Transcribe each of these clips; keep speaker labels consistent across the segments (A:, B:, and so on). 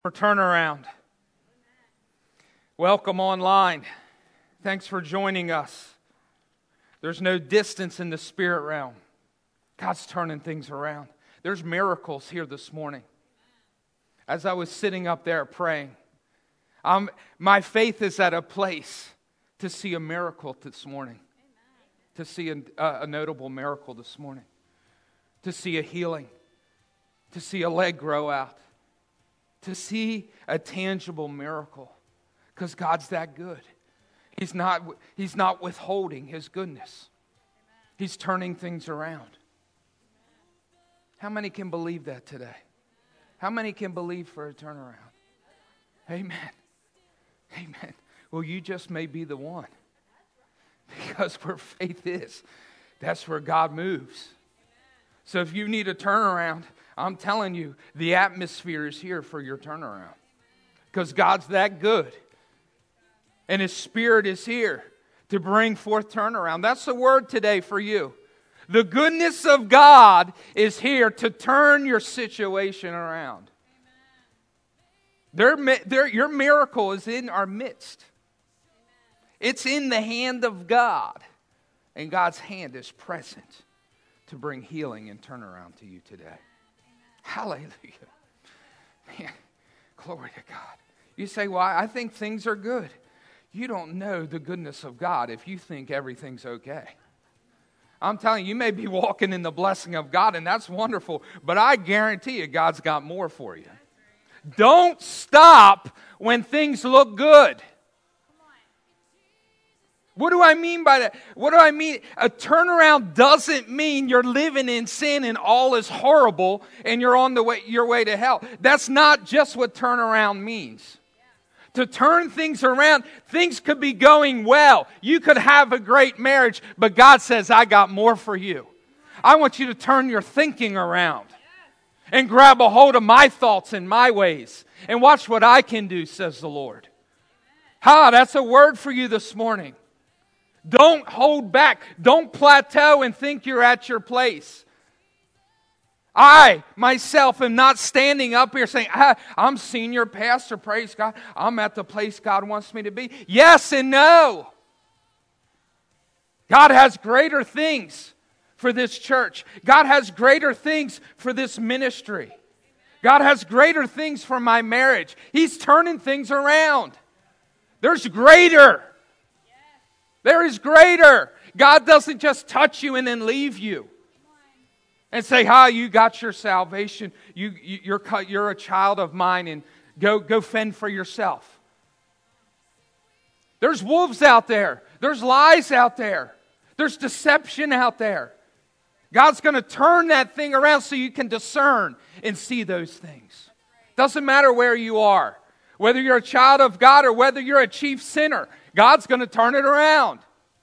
A: For turnaround. Welcome online. Thanks for joining us. There's no distance in the spirit realm. God's turning things around. There's miracles here this morning. As I was sitting up there praying, my faith is at a place to see a miracle this morning. To see a notable miracle this morning. To see a healing. To see a leg grow out. To see a tangible miracle, because God's that good. He's not withholding His goodness. He's turning things around. How many can believe that today? How many can believe for a turnaround? Amen. Amen. Well, you just may be the one, because where faith is, that's where God moves. So if you need a turnaround, I'm telling you, the atmosphere is here for your turnaround. Because God's that good. And His Spirit is here to bring forth turnaround. That's the word today for you. The goodness of God is here to turn your situation around. Your miracle is in our midst. It's in the hand of God. And God's hand is present to bring healing and turnaround to you today. Hallelujah. Man, glory to God. You say, well, I think things are good. You don't know the goodness of God if you think everything's okay. I'm telling you, you may be walking in the blessing of God, and that's wonderful, but I guarantee you God's got more for you. Don't stop when things look good. What do I mean by that? What do I mean? A turnaround doesn't mean you're living in sin and all is horrible and you're on your way to hell. That's not just what turnaround means. To turn things around, things could be going well. You could have a great marriage, but God says, I got more for you. I want you to turn your thinking around and grab a hold of my thoughts and my ways and watch what I can do, says the Lord. That's a word for you this morning. Don't hold back. Don't plateau and think you're at your place. I, myself, am not standing up here saying, I'm senior pastor, praise God. I'm at the place God wants me to be. Yes and no. God has greater things for this church. God has greater things for this ministry. God has greater things for my marriage. He's turning things around. There's greater. There is greater. God doesn't just touch you and then leave you and say, you got your salvation. You're a child of mine and go fend for yourself. There's wolves out there. There's lies out there. There's deception out there. God's going to turn that thing around so you can discern and see those things. Doesn't matter where you are. Whether you're a child of God or whether you're a chief sinner, God's going to turn it around.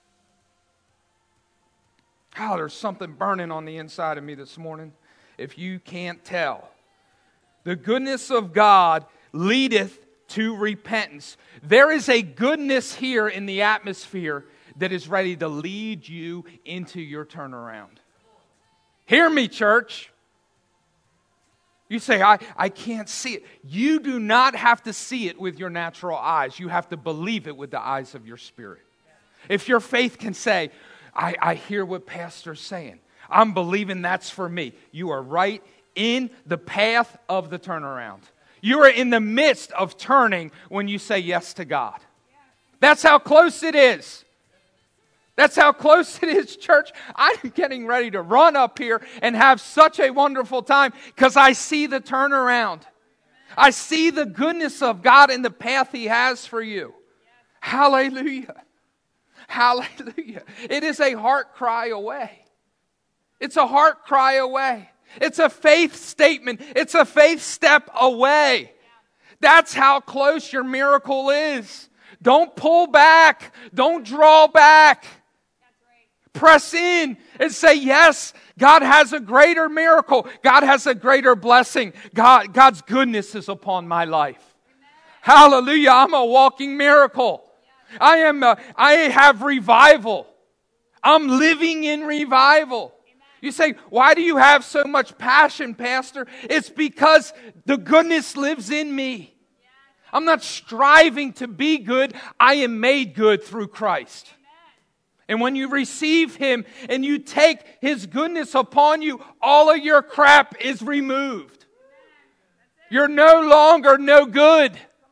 A: There's something burning on the inside of me this morning. If you can't tell. The goodness of God leadeth to repentance. There is a goodness here in the atmosphere that is ready to lead you into your turnaround. Hear me, church. You say, I can't see it. You do not have to see it with your natural eyes. You have to believe it with the eyes of your spirit. If your faith can say, I hear what Pastor's saying. I'm believing that's for me. You are right in the path of the turnaround. You are in the midst of turning when you say yes to God. That's how close it is. That's how close it is, church. I'm getting ready to run up here and have such a wonderful time because I see the turnaround. I see the goodness of God in the path He has for you. Hallelujah. Hallelujah. It is a heart cry away. It's a heart cry away. It's a faith statement. It's a faith step away. That's how close your miracle is. Don't pull back. Don't draw back. Press in and say, yes, God has a greater miracle. God has a greater blessing. God's goodness is upon my life. Hallelujah. I'm a walking miracle. I have revival. I'm living in revival. You say, why do you have so much passion, Pastor? It's because the goodness lives in me. I'm not striving to be good. I am made good through Christ. And when you receive Him and you take His goodness upon you, all of your crap is removed. You're no longer no good.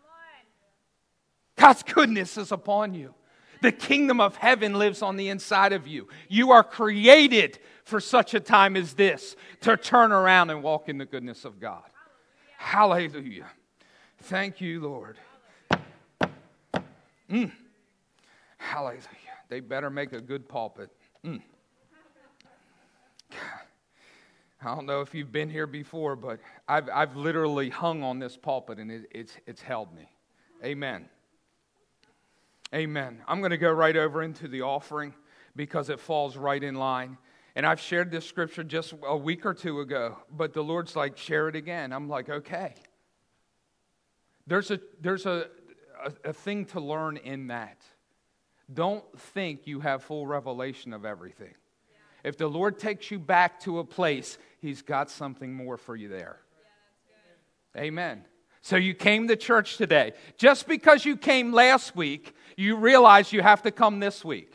A: God's goodness is upon you. The kingdom of heaven lives on the inside of you. You are created for such a time as this to turn around and walk in the goodness of God. Hallelujah. Thank you, Lord. Hallelujah. They better make a good pulpit. I don't know if you've been here before, but I've literally hung on this pulpit and it's held me. Amen. Amen. I'm going to go right over into the offering because it falls right in line. And I've shared this scripture just a week or two ago, but the Lord's like, share it again. I'm like, okay. There's a thing to learn in that. Don't think you have full revelation of everything. Yeah. If the Lord takes you back to a place, He's got something more for you there. Yeah, amen. So you came to church today. Just because you came last week, you realize you have to come this week.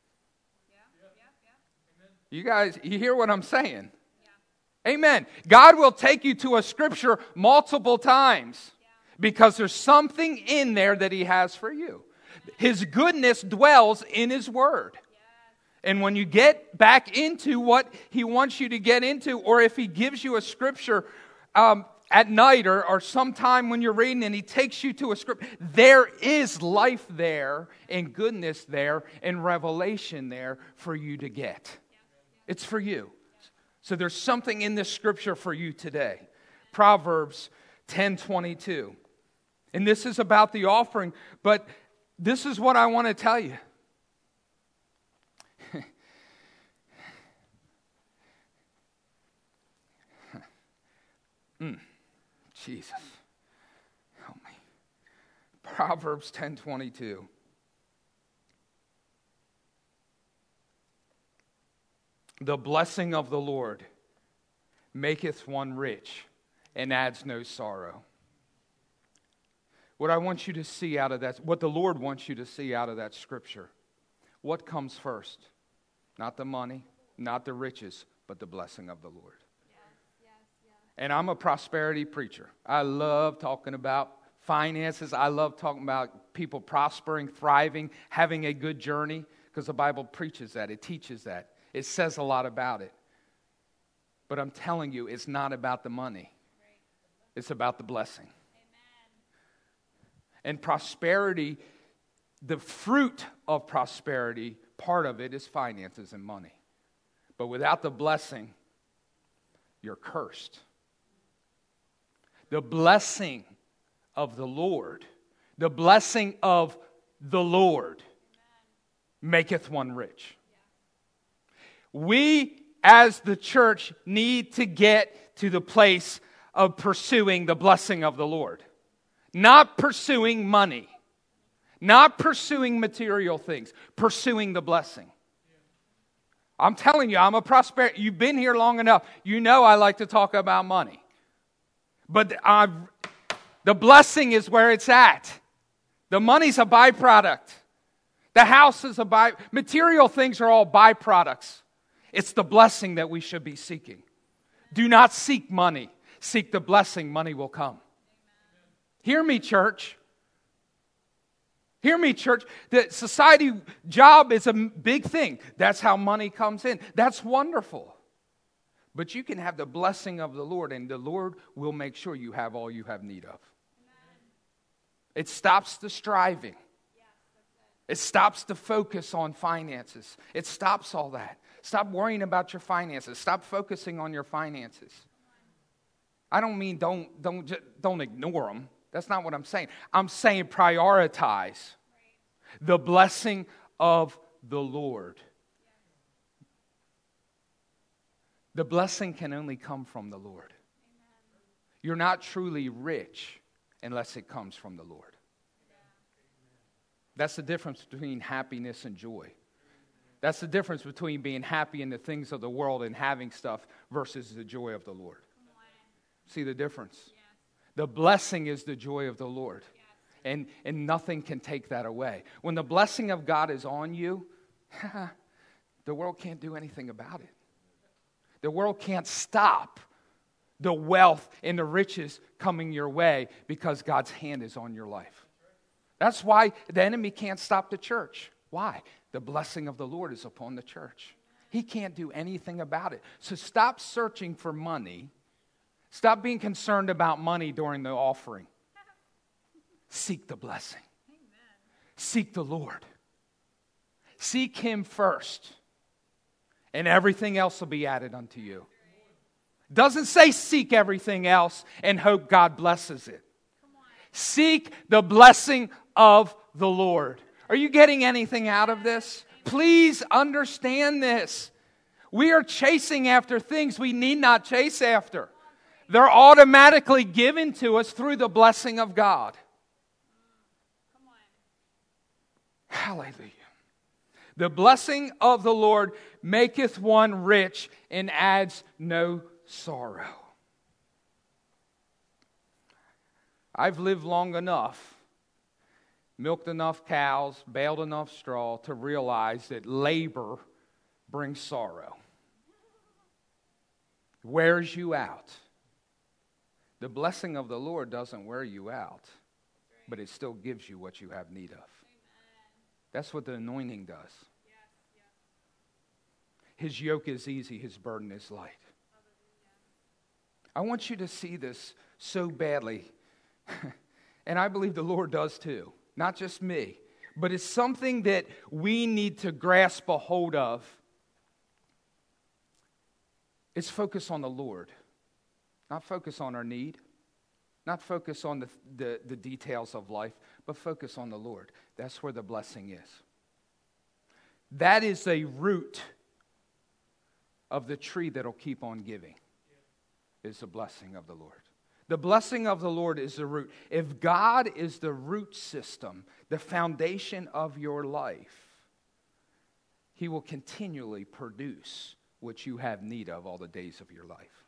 A: You guys, you hear what I'm saying? Yeah. Amen. God will take you to a scripture multiple times because there's something in there that He has for you. His goodness dwells in His Word. And when you get back into what He wants you to get into, or if He gives you a scripture at night or sometime when you're reading and He takes you to a scripture, there is life there and goodness there and revelation there for you to get. It's for you. So there's something in this scripture for you today. Proverbs 10:22. And this is about the offering, but this is what I want to tell you. Jesus. Help me. Proverbs 10:22. The blessing of the Lord maketh one rich and adds no sorrow. What I want you to see out of that, what the Lord wants you to see out of that scripture, what comes first? Not the money, not the riches, but the blessing of the Lord. And I'm a prosperity preacher. I love talking about finances. I love talking about people prospering, thriving, having a good journey, because the Bible preaches that. It teaches that. It says a lot about it. But I'm telling you, it's not about the money. It's about the blessing. And prosperity, the fruit of prosperity, part of it is finances and money. But without the blessing, you're cursed. The blessing of the Lord, the blessing of the Lord maketh one rich. We, as the church, need to get to the place of pursuing the blessing of the Lord. Not pursuing money. Not pursuing material things. Pursuing the blessing. I'm telling you, I'm a prosperity. You've been here long enough. You know I like to talk about money. But the blessing is where it's at. The money's a byproduct. The house is a byproduct. Material things are all byproducts. It's the blessing that we should be seeking. Do not seek money. Seek the blessing. Money will come. Hear me, church. Hear me, church. The society job is a big thing. That's how money comes in. That's wonderful. But you can have the blessing of the Lord, and the Lord will make sure you have all you have need of. Amen. It stops the striving. It stops the focus on finances. It stops all that. Stop worrying about your finances. Stop focusing on your finances. I don't mean don't ignore them. That's not what I'm saying. I'm saying prioritize the blessing of the Lord. The blessing can only come from the Lord. You're not truly rich unless it comes from the Lord. That's the difference between happiness and joy. That's the difference between being happy in the things of the world and having stuff versus the joy of the Lord. See the difference? Yes. The blessing is the joy of the Lord. Yes. And nothing can take that away. When the blessing of God is on you, the world can't do anything about it. The world can't stop the wealth and the riches coming your way because God's hand is on your life. That's why the enemy can't stop the church. Why? The blessing of the Lord is upon the church. He can't do anything about it. So stop searching for money. Stop being concerned about money during the offering. Seek the blessing. Seek the Lord. Seek Him first. And everything else will be added unto you. Doesn't say seek everything else and hope God blesses it. Seek the blessing of the Lord. Are you getting anything out of this? Please understand this. We are chasing after things we need not chase after. They're automatically given to us through the blessing of God. Hallelujah. The blessing of the Lord maketh one rich and adds no sorrow. I've lived long enough, milked enough cows, baled enough straw to realize that labor brings sorrow. Wears you out. The blessing of the Lord doesn't wear you out, but it still gives you what you have need of. That's what the anointing does. His yoke is easy, His burden is light. I want you to see this so badly. And I believe the Lord does too. Not just me. But it's something that we need to grasp a hold of. It's focus on the Lord. Not focus on our need. Not focus on the details of life. But focus on the Lord. That's where the blessing is. That is a root of the tree that'll keep on giving. Is the blessing of the Lord. The blessing of the Lord is the root. If God is the root system, the foundation of your life, He will continually produce what you have need of all the days of your life.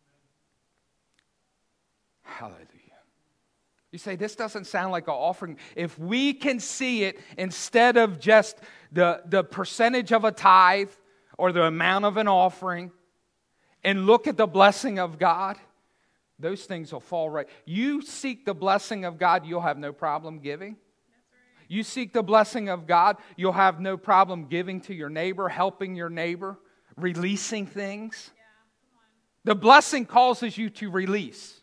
A: Hallelujah. You say, this doesn't sound like an offering. If we can see it instead of just the percentage of a tithe or the amount of an offering, and look at the blessing of God, those things will fall right. You seek the blessing of God, you'll have no problem giving. Right. You seek the blessing of God, you'll have no problem giving to your neighbor, helping your neighbor, releasing things. Yeah, the blessing causes you to release.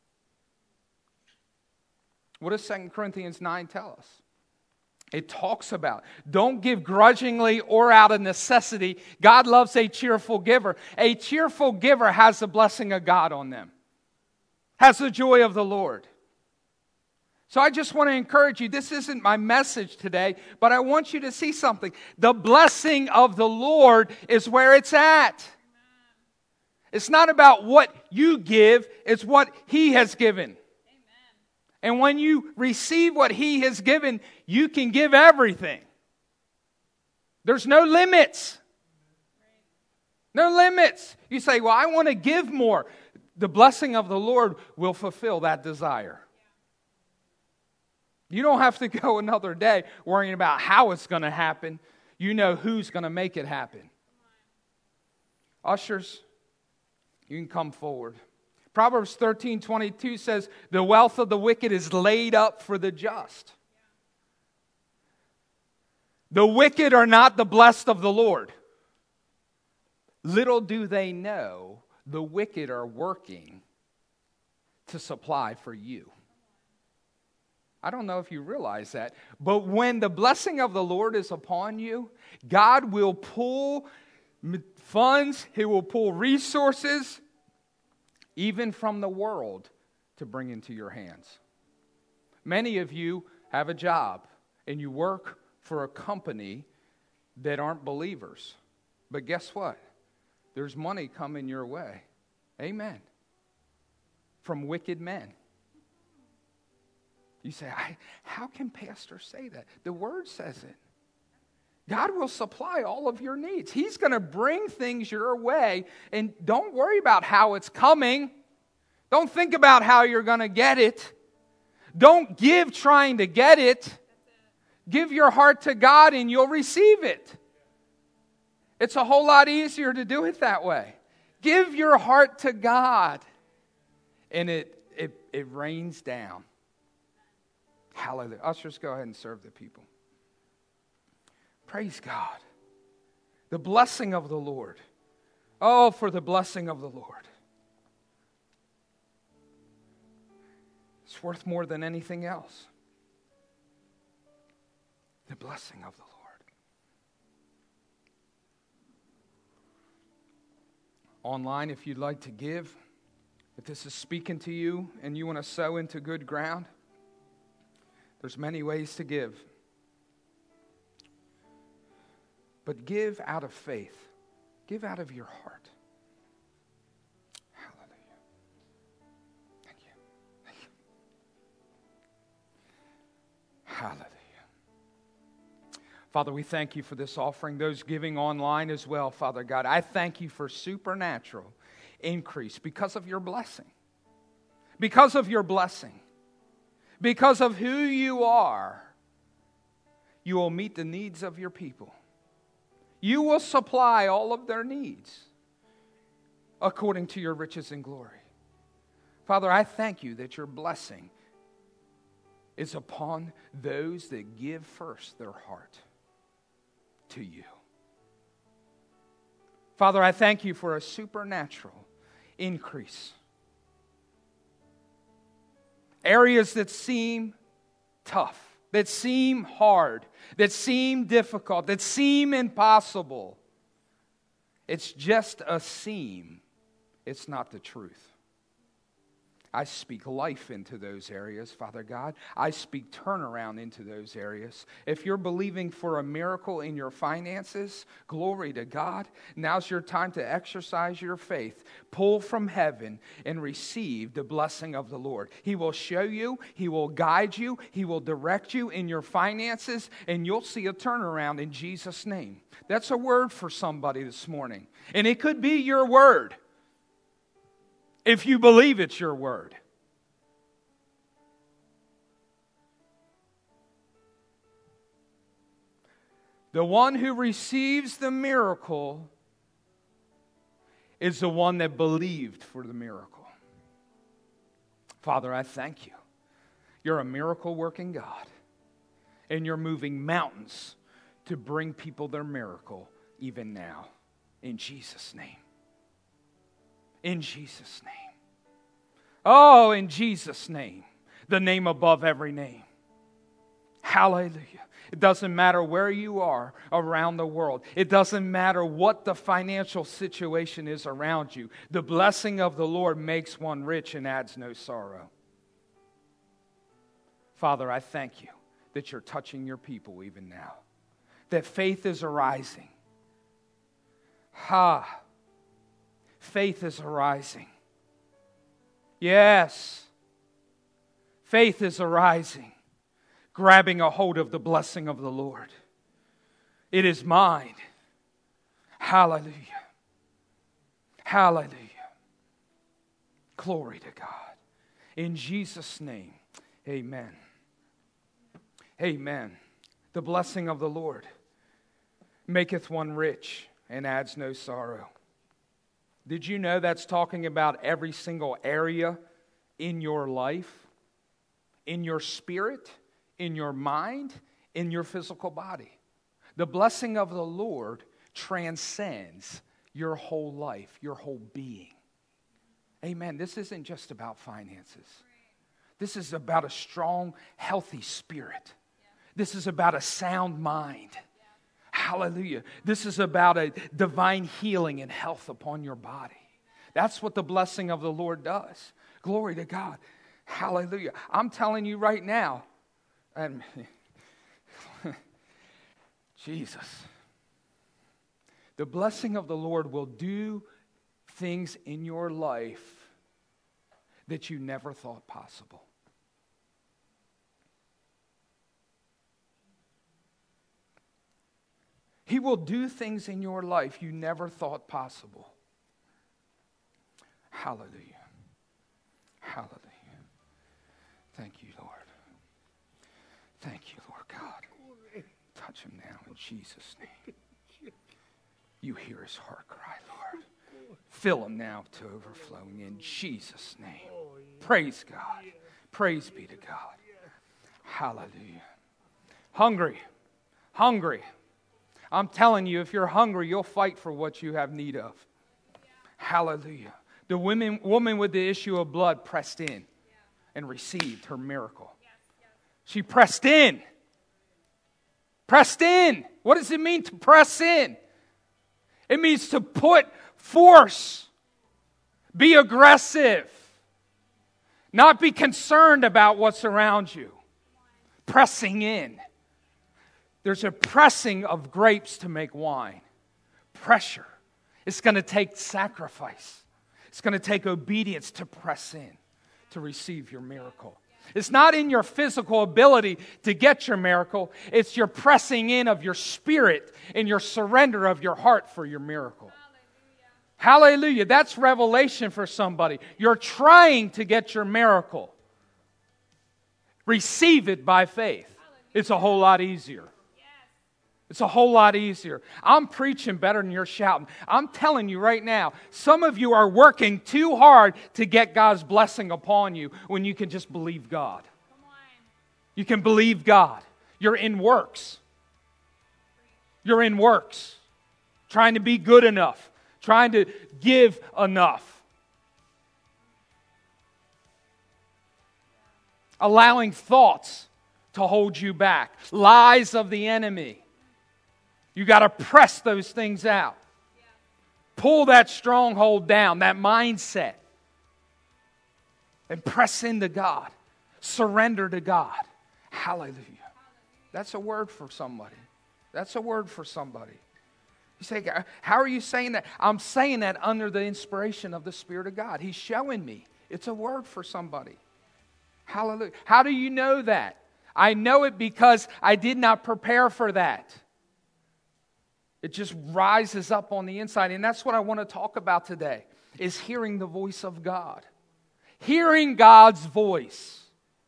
A: What does 2 Corinthians 9 tell us? It talks about, don't give grudgingly or out of necessity. God loves a cheerful giver. A cheerful giver has the blessing of God on them. Has the joy of the Lord. So I just want to encourage you, this isn't my message today, but I want you to see something. The blessing of the Lord is where it's at. It's not about what you give, it's what He has given. And when you receive what He has given, you can give everything. There's no limits. No limits. You say, well, I want to give more. The blessing of the Lord will fulfill that desire. You don't have to go another day worrying about how it's going to happen. You know who's going to make it happen. Ushers, you can come forward. Proverbs 13:22 says, the wealth of the wicked is laid up for the just. The wicked are not the blessed of the Lord. Little do they know, the wicked are working to supply for you. I don't know if you realize that, but when the blessing of the Lord is upon you, God will pull funds, He will pull resources, even from the world, to bring into your hands. Many of you have a job and you work for a company that aren't believers. But guess what? There's money coming your way. Amen. From wicked men. You say, how can pastor say that? The Word says it. God will supply all of your needs. He's going to bring things your way, and don't worry about how it's coming. Don't think about how you're going to get it. Don't give trying to get it. Give your heart to God and you'll receive it. It's a whole lot easier to do it that way. Give your heart to God and it rains down. Hallelujah. Ushers, go ahead and serve the people. Praise God. The blessing of the Lord. Oh, for the blessing of the Lord. It's worth more than anything else. The blessing of the Lord. Online, if you'd like to give, if this is speaking to you and you want to sow into good ground, there's many ways to give. But give out of faith. Give out of your heart. Hallelujah. Thank you. Thank you. Hallelujah. Father, we thank you for this offering. Those giving online as well, Father God. I thank you for supernatural increase because of your blessing. Because of your blessing. Because of who you are, you will meet the needs of your people. You will supply all of their needs according to your riches and glory. Father, I thank you that your blessing is upon those that give first their heart to you. Father, I thank you for a supernatural increase. Areas that seem tough, that seem hard, that seem difficult, that seem impossible. It's just a seem. It's not the truth. I speak life into those areas, Father God. I speak turnaround into those areas. If you're believing for a miracle in your finances, glory to God. Now's your time to exercise your faith. Pull from heaven and receive the blessing of the Lord. He will show you, He will guide you, He will direct you in your finances, and you'll see a turnaround in Jesus' name. That's a word for somebody this morning. And it could be your word. If you believe it's your word. The one who receives the miracle is the one that believed for the miracle. Father, I thank you. You're a miracle working God. And you're moving mountains to bring people their miracle even now. In Jesus' name. In Jesus' name. Oh, in Jesus' name. The name above every name. Hallelujah. It doesn't matter where you are around the world. It doesn't matter what the financial situation is around you. The blessing of the Lord makes one rich and adds no sorrow. Father, I thank you that you're touching your people even now. That faith is arising. Faith is arising. Yes. Faith is arising. Grabbing a hold of the blessing of the Lord. It is mine. Hallelujah. Hallelujah. Glory to God. In Jesus' name, amen. Amen. The blessing of the Lord maketh one rich and adds no sorrow. Did you know that's talking about every single area in your life, in your spirit, in your mind, in your physical body? The blessing of the Lord transcends your whole life, your whole being. Amen. This isn't just about finances. This is about a strong, healthy spirit. This is about a sound mind. Hallelujah. This is about a divine healing and health upon your body. That's what the blessing of the Lord does. Glory to God. Hallelujah. I'm telling you right now, and Jesus, the blessing of the Lord will do things in your life that you never thought possible. He will do things in your life you never thought possible. Hallelujah. Hallelujah. Thank you, Lord. Thank you, Lord God. Touch him now in Jesus' name. You hear his heart cry, Lord. Fill him now to overflowing in Jesus' name. Praise God. Praise be to God. Hallelujah. Hungry. Hungry. I'm telling you, if you're hungry, you'll fight for what you have need of. Hallelujah. The woman with the issue of blood pressed in and received her miracle. She pressed in. Pressed in. What does it mean to press in? It means to put force. Be aggressive. Not be concerned about what's around you. Pressing in. There's a pressing of grapes to make wine. Pressure. It's going to take sacrifice. It's going to take obedience to press in, to receive your miracle. It's not in your physical ability to get your miracle. It's your pressing in of your spirit and your surrender of your heart for your miracle. Hallelujah. Hallelujah. That's revelation for somebody. You're trying to get your miracle. Receive it by faith. It's a whole lot easier. It's a whole lot easier. I'm preaching better than you're shouting. I'm telling you right now, some of you are working too hard to get God's blessing upon you when you can just believe God. You can believe God. You're in works. You're in works. Trying to be good enough. Trying to give enough. Allowing thoughts to hold you back. Lies of the enemy. You got to press those things out. Pull that stronghold down, that mindset. And press into God. Surrender to God. Hallelujah. That's a word for somebody. That's a word for somebody. You say, how are you saying that? I'm saying that under the inspiration of the Spirit of God. He's showing me. It's a word for somebody. Hallelujah. How do you know that? I know it because I did not prepare for that. It just rises up on the inside. And that's what I want to talk about today, is hearing the voice of God. Hearing God's voice.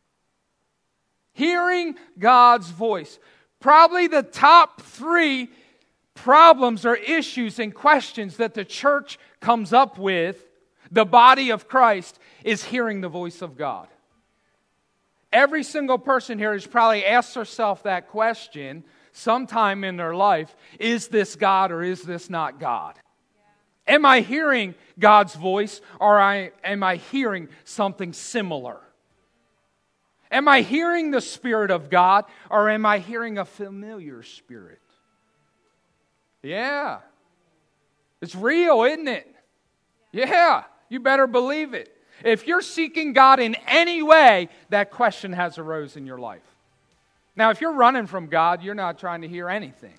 A: Hearing God's voice. Probably the top 3 problems or issues and questions that the church comes up with, the body of Christ, is hearing the voice of God. Every single person here has probably asked herself that question sometime in their life. Is this God or is this not God? Yeah. Am I hearing God's voice or am I hearing something similar? Am I hearing the Spirit of God or am I hearing a familiar spirit? Yeah. It's real, isn't it? Yeah. You better believe it. If you're seeking God in any way, that question has arose in your life. Now, if you're running from God, you're not trying to hear anything.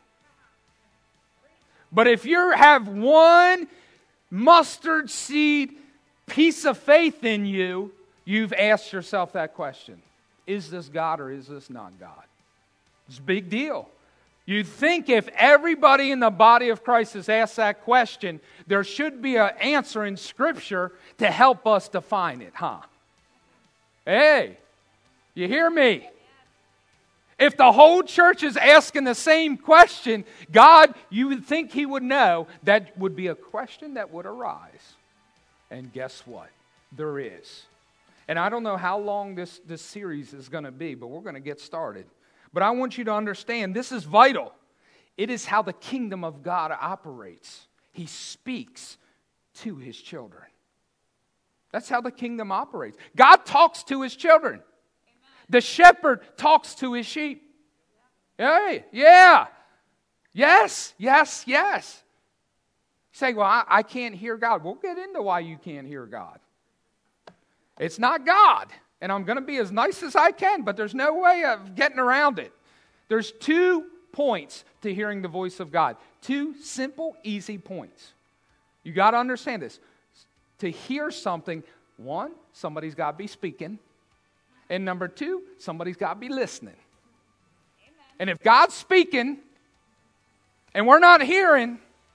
A: But if you have one mustard seed piece of faith in you, you've asked yourself that question. Is this God or is this not God? It's a big deal. You'd think if everybody in the body of Christ has asked that question, there should be an answer in Scripture to help us define it, huh? Hey, you hear me? If the whole church is asking the same question, God, you would think He would know that would be a question that would arise. And guess what? There is. And I don't know how long this series is going to be, but we're going to get started. But I want you to understand, this is vital. It is how the kingdom of God operates. He speaks to His children. That's how the kingdom operates. God talks to His children. The shepherd talks to his sheep. Hey, yeah. Yes, yes, yes. You say, well, I can't hear God. We'll get into why you can't hear God. It's not God. And I'm going to be as nice as I can, but there's no way of getting around it. There's 2 points to hearing the voice of God. 2 simple, easy points. You got to understand this. To hear something, 1, somebody's got to be speaking. And number 2, somebody's got to be listening. Amen. And if God's speaking, and we're not hearing,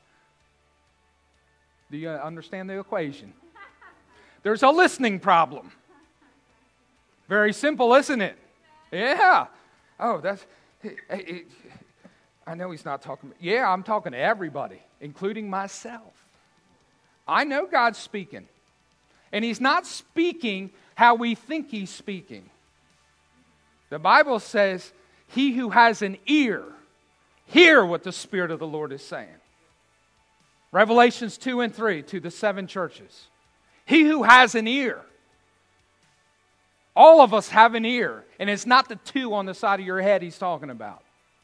A: do you understand the equation? There's a listening problem. Very simple, isn't it? Yeah. Oh, I know he's not talking. Yeah, I'm talking to everybody, including myself. I know God's speaking. And He's not speaking how we think He's speaking. The Bible says, he who has an ear, hear what the Spirit of the Lord is saying. Revelations 2 and 3 to the 7 churches. He who has an ear. All of us have an ear. And it's not the 2 on the side of your head He's talking about.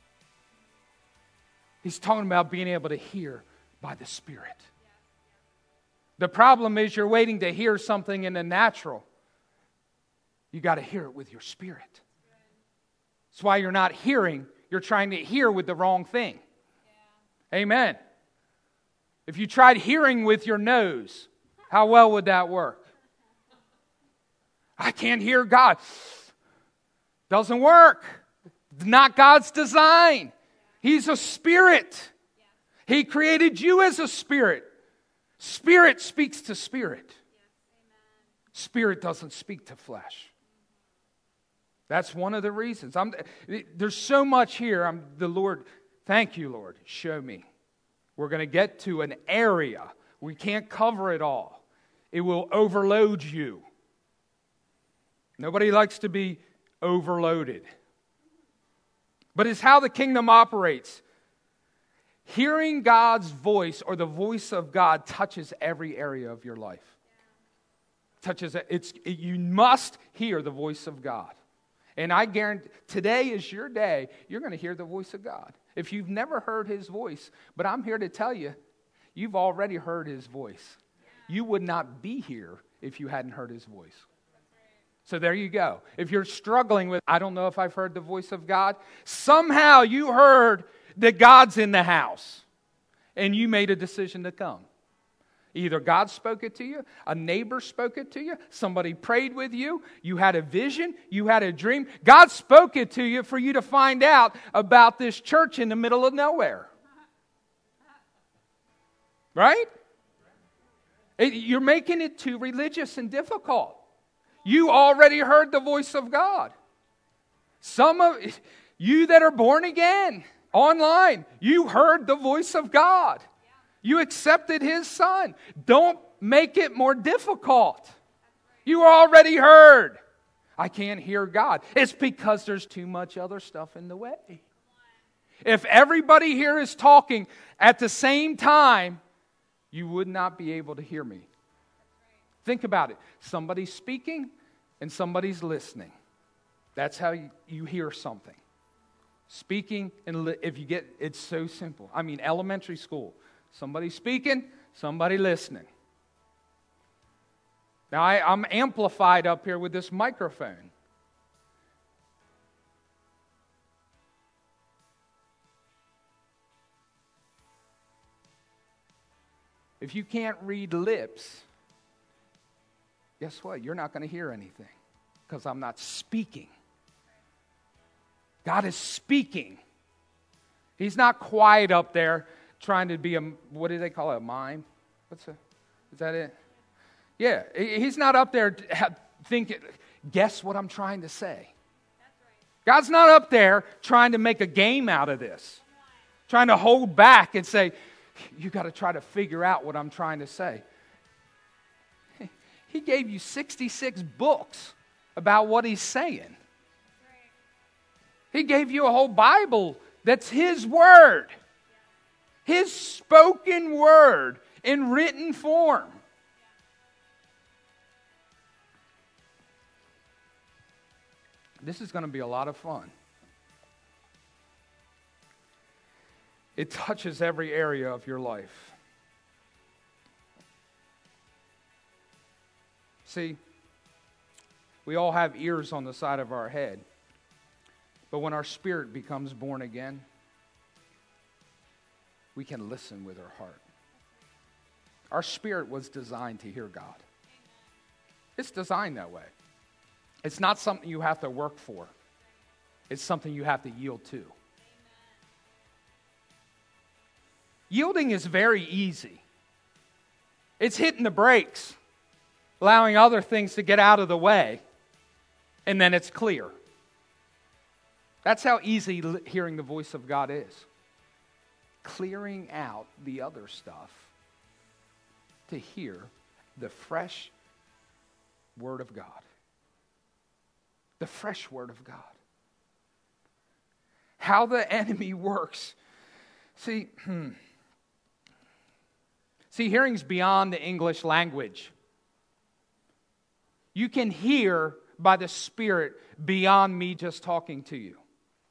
A: He's talking about being able to hear by the Spirit. The problem is you're waiting to hear something in the natural. You got to hear it with your spirit. That's why you're not hearing. You're trying to hear with the wrong thing. Yeah. Amen. If you tried hearing with your nose, how well would that work? I can't hear God. Doesn't work. Not God's design. He's a spirit. He created you as a spirit. Spirit speaks to spirit. Spirit doesn't speak to flesh. That's one of the reasons. There's so much here. The Lord, thank you, Lord. Show me. We're going to get to an area. We can't cover it all. It will overload you. Nobody likes to be overloaded. But it's how the kingdom operates. Hearing God's voice or the voice of God touches every area of your life. You must hear the voice of God. And I guarantee today is your day. You're going to hear the voice of God. If you've never heard His voice, but I'm here to tell you, you've already heard His voice. You would not be here if you hadn't heard His voice. So there you go. If you're struggling with, I don't know if I've heard the voice of God, somehow you heard that God's in the house and you made a decision to come. Either God spoke it to you, a neighbor spoke it to you, somebody prayed with you, you had a vision, you had a dream. God spoke it to you for you to find out about this church in the middle of nowhere. Right? You're making it too religious and difficult. You already heard the voice of God. Some of you that are born again, online, you heard the voice of God. You accepted His Son. Don't make it more difficult. You already heard. I can't hear God. It's because there's too much other stuff in the way. If everybody here is talking at the same time, you would not be able to hear me. Think about it. Somebody's speaking and somebody's listening. That's how you hear something. Speaking and if you get, it's so simple. I mean, elementary school. Somebody speaking, somebody listening. Now, I'm amplified up here with this microphone. If you can't read lips, guess what? You're not going to hear anything because I'm not speaking. God is speaking. He's not quiet up there trying to be what do they call it, a mime? Is that it? Yeah, He's not up there thinking, guess what I'm trying to say. God's not up there trying to make a game out of this. Trying to hold back and say, you got to try to figure out what I'm trying to say. He gave you 66 books about what He's saying. He gave you a whole Bible that's His Word. His spoken word in written form. This is going to be a lot of fun. It touches every area of your life. See, we all have ears on the side of our head. But when our spirit becomes born again, we can listen with our heart. Our spirit was designed to hear God. It's designed that way. It's not something you have to work for. It's something you have to yield to. Yielding is very easy. It's hitting the brakes, allowing other things to get out of the way, and then it's clear. That's how easy hearing the voice of God is. Clearing out the other stuff to hear the fresh Word of God. The fresh Word of God. How the enemy works. See, hearing's beyond the English language. You can hear by the Spirit beyond me just talking to you.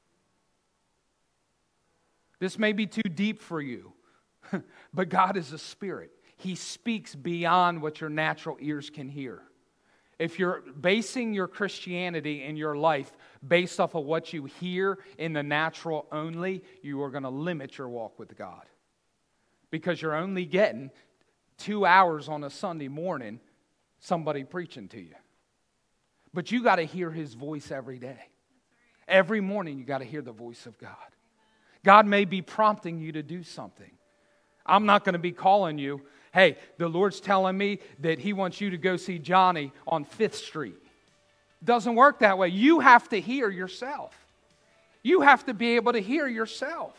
A: This may be too deep for you, but God is a spirit. He speaks beyond what your natural ears can hear. If you're basing your Christianity and your life based off of what you hear in the natural only, you are going to limit your walk with God. Because you're only getting 2 hours on a Sunday morning somebody preaching to you. But you got to hear His voice every day. Every morning you got to hear the voice of God. God may be prompting you to do something. I'm not going to be calling you, hey, the Lord's telling me that He wants you to go see Johnny on 5th Street. It doesn't work that way. You have to hear yourself. You have to be able to hear yourself.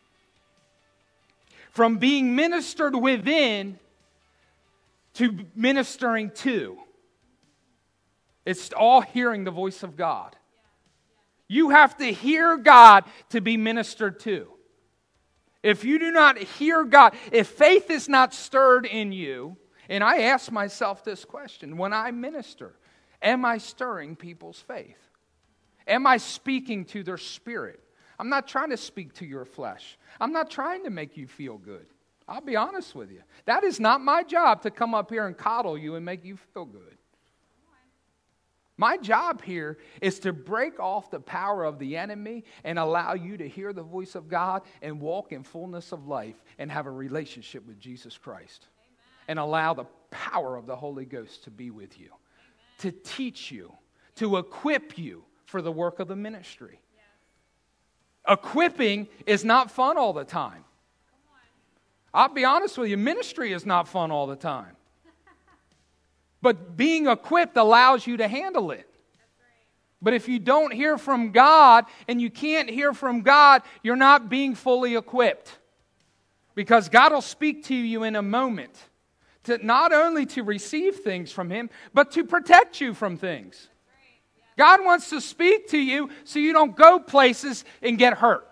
A: From being ministered within to ministering to. It's all hearing the voice of God. You have to hear God to be ministered to. If you do not hear God, if faith is not stirred in you, and I ask myself this question, when I minister, am I stirring people's faith? Am I speaking to their spirit? I'm not trying to speak to your flesh. I'm not trying to make you feel good. I'll be honest with you. That is not my job to come up here and coddle you and make you feel good. My job here is to break off the power of the enemy and allow you to hear the voice of God and walk in fullness of life and have a relationship with Jesus Christ. Amen. And allow the power of the Holy Ghost to be with you, amen, to teach you, to equip you for the work of the ministry. Yes. Equipping is not fun all the time. I'll be honest with you, ministry is not fun all the time. But being equipped allows you to handle it. But if you don't hear from God and you can't hear from God, you're not being fully equipped. Because God will speak to you in a moment. To not only to receive things from Him, but to protect you from things. God wants to speak to you so you don't go places and get hurt.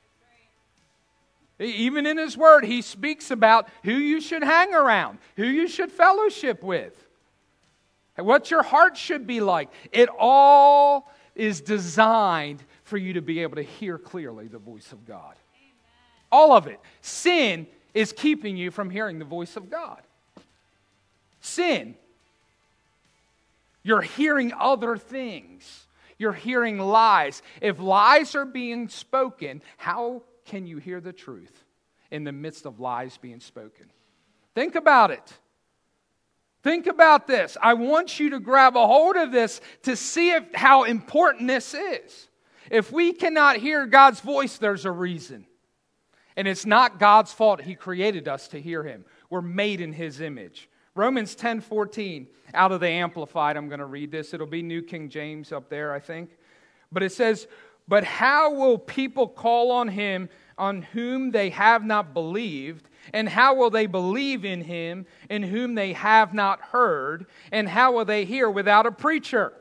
A: Even in His Word, He speaks about who you should hang around, who you should fellowship with. What your heart should be like. It all is designed for you to be able to hear clearly the voice of God. Amen. All of it. Sin is keeping you from hearing the voice of God. Sin. You're hearing other things. You're hearing lies. If lies are being spoken, how can you hear the truth in the midst of lies being spoken? Think about it. Think about this. I want you to grab a hold of this to see how important this is. If we cannot hear God's voice, there's a reason. And it's not God's fault. He created us to hear Him. We're made in His image. Romans 10:14, out of the Amplified, I'm going to read this. It'll be New King James up there, I think. But it says, "But how will people call on Him on whom they have not believed? And how will they believe in Him in whom they have not heard? And how will they hear without a preacher?"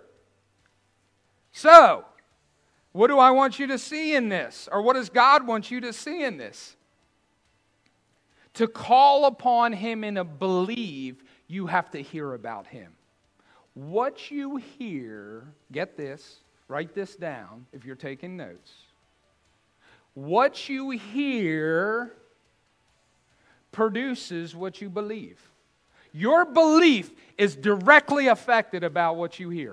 A: So, what do I want you to see in this? Or what does God want you to see in this? To call upon Him and to believe, you have to hear about Him. What you hear, get this, write this down if you're taking notes. What you hear produces what you believe. Your belief is directly affected about what you hear.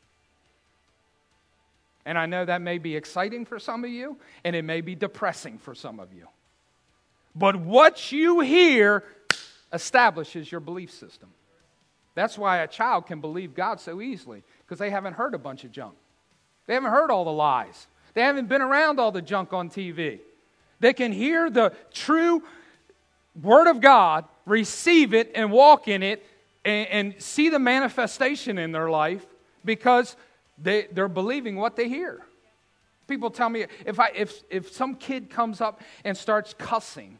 A: And I know that may be exciting for some of you, and it may be depressing for some of you. But what you hear establishes your belief system. That's why a child can believe God so easily, because they haven't heard a bunch of junk. They haven't heard all the lies. They haven't been around all the junk on TV. They can hear the true Word of God, receive it and walk in it and see the manifestation in their life because they're believing what they hear. People tell me, if some kid comes up and starts cussing,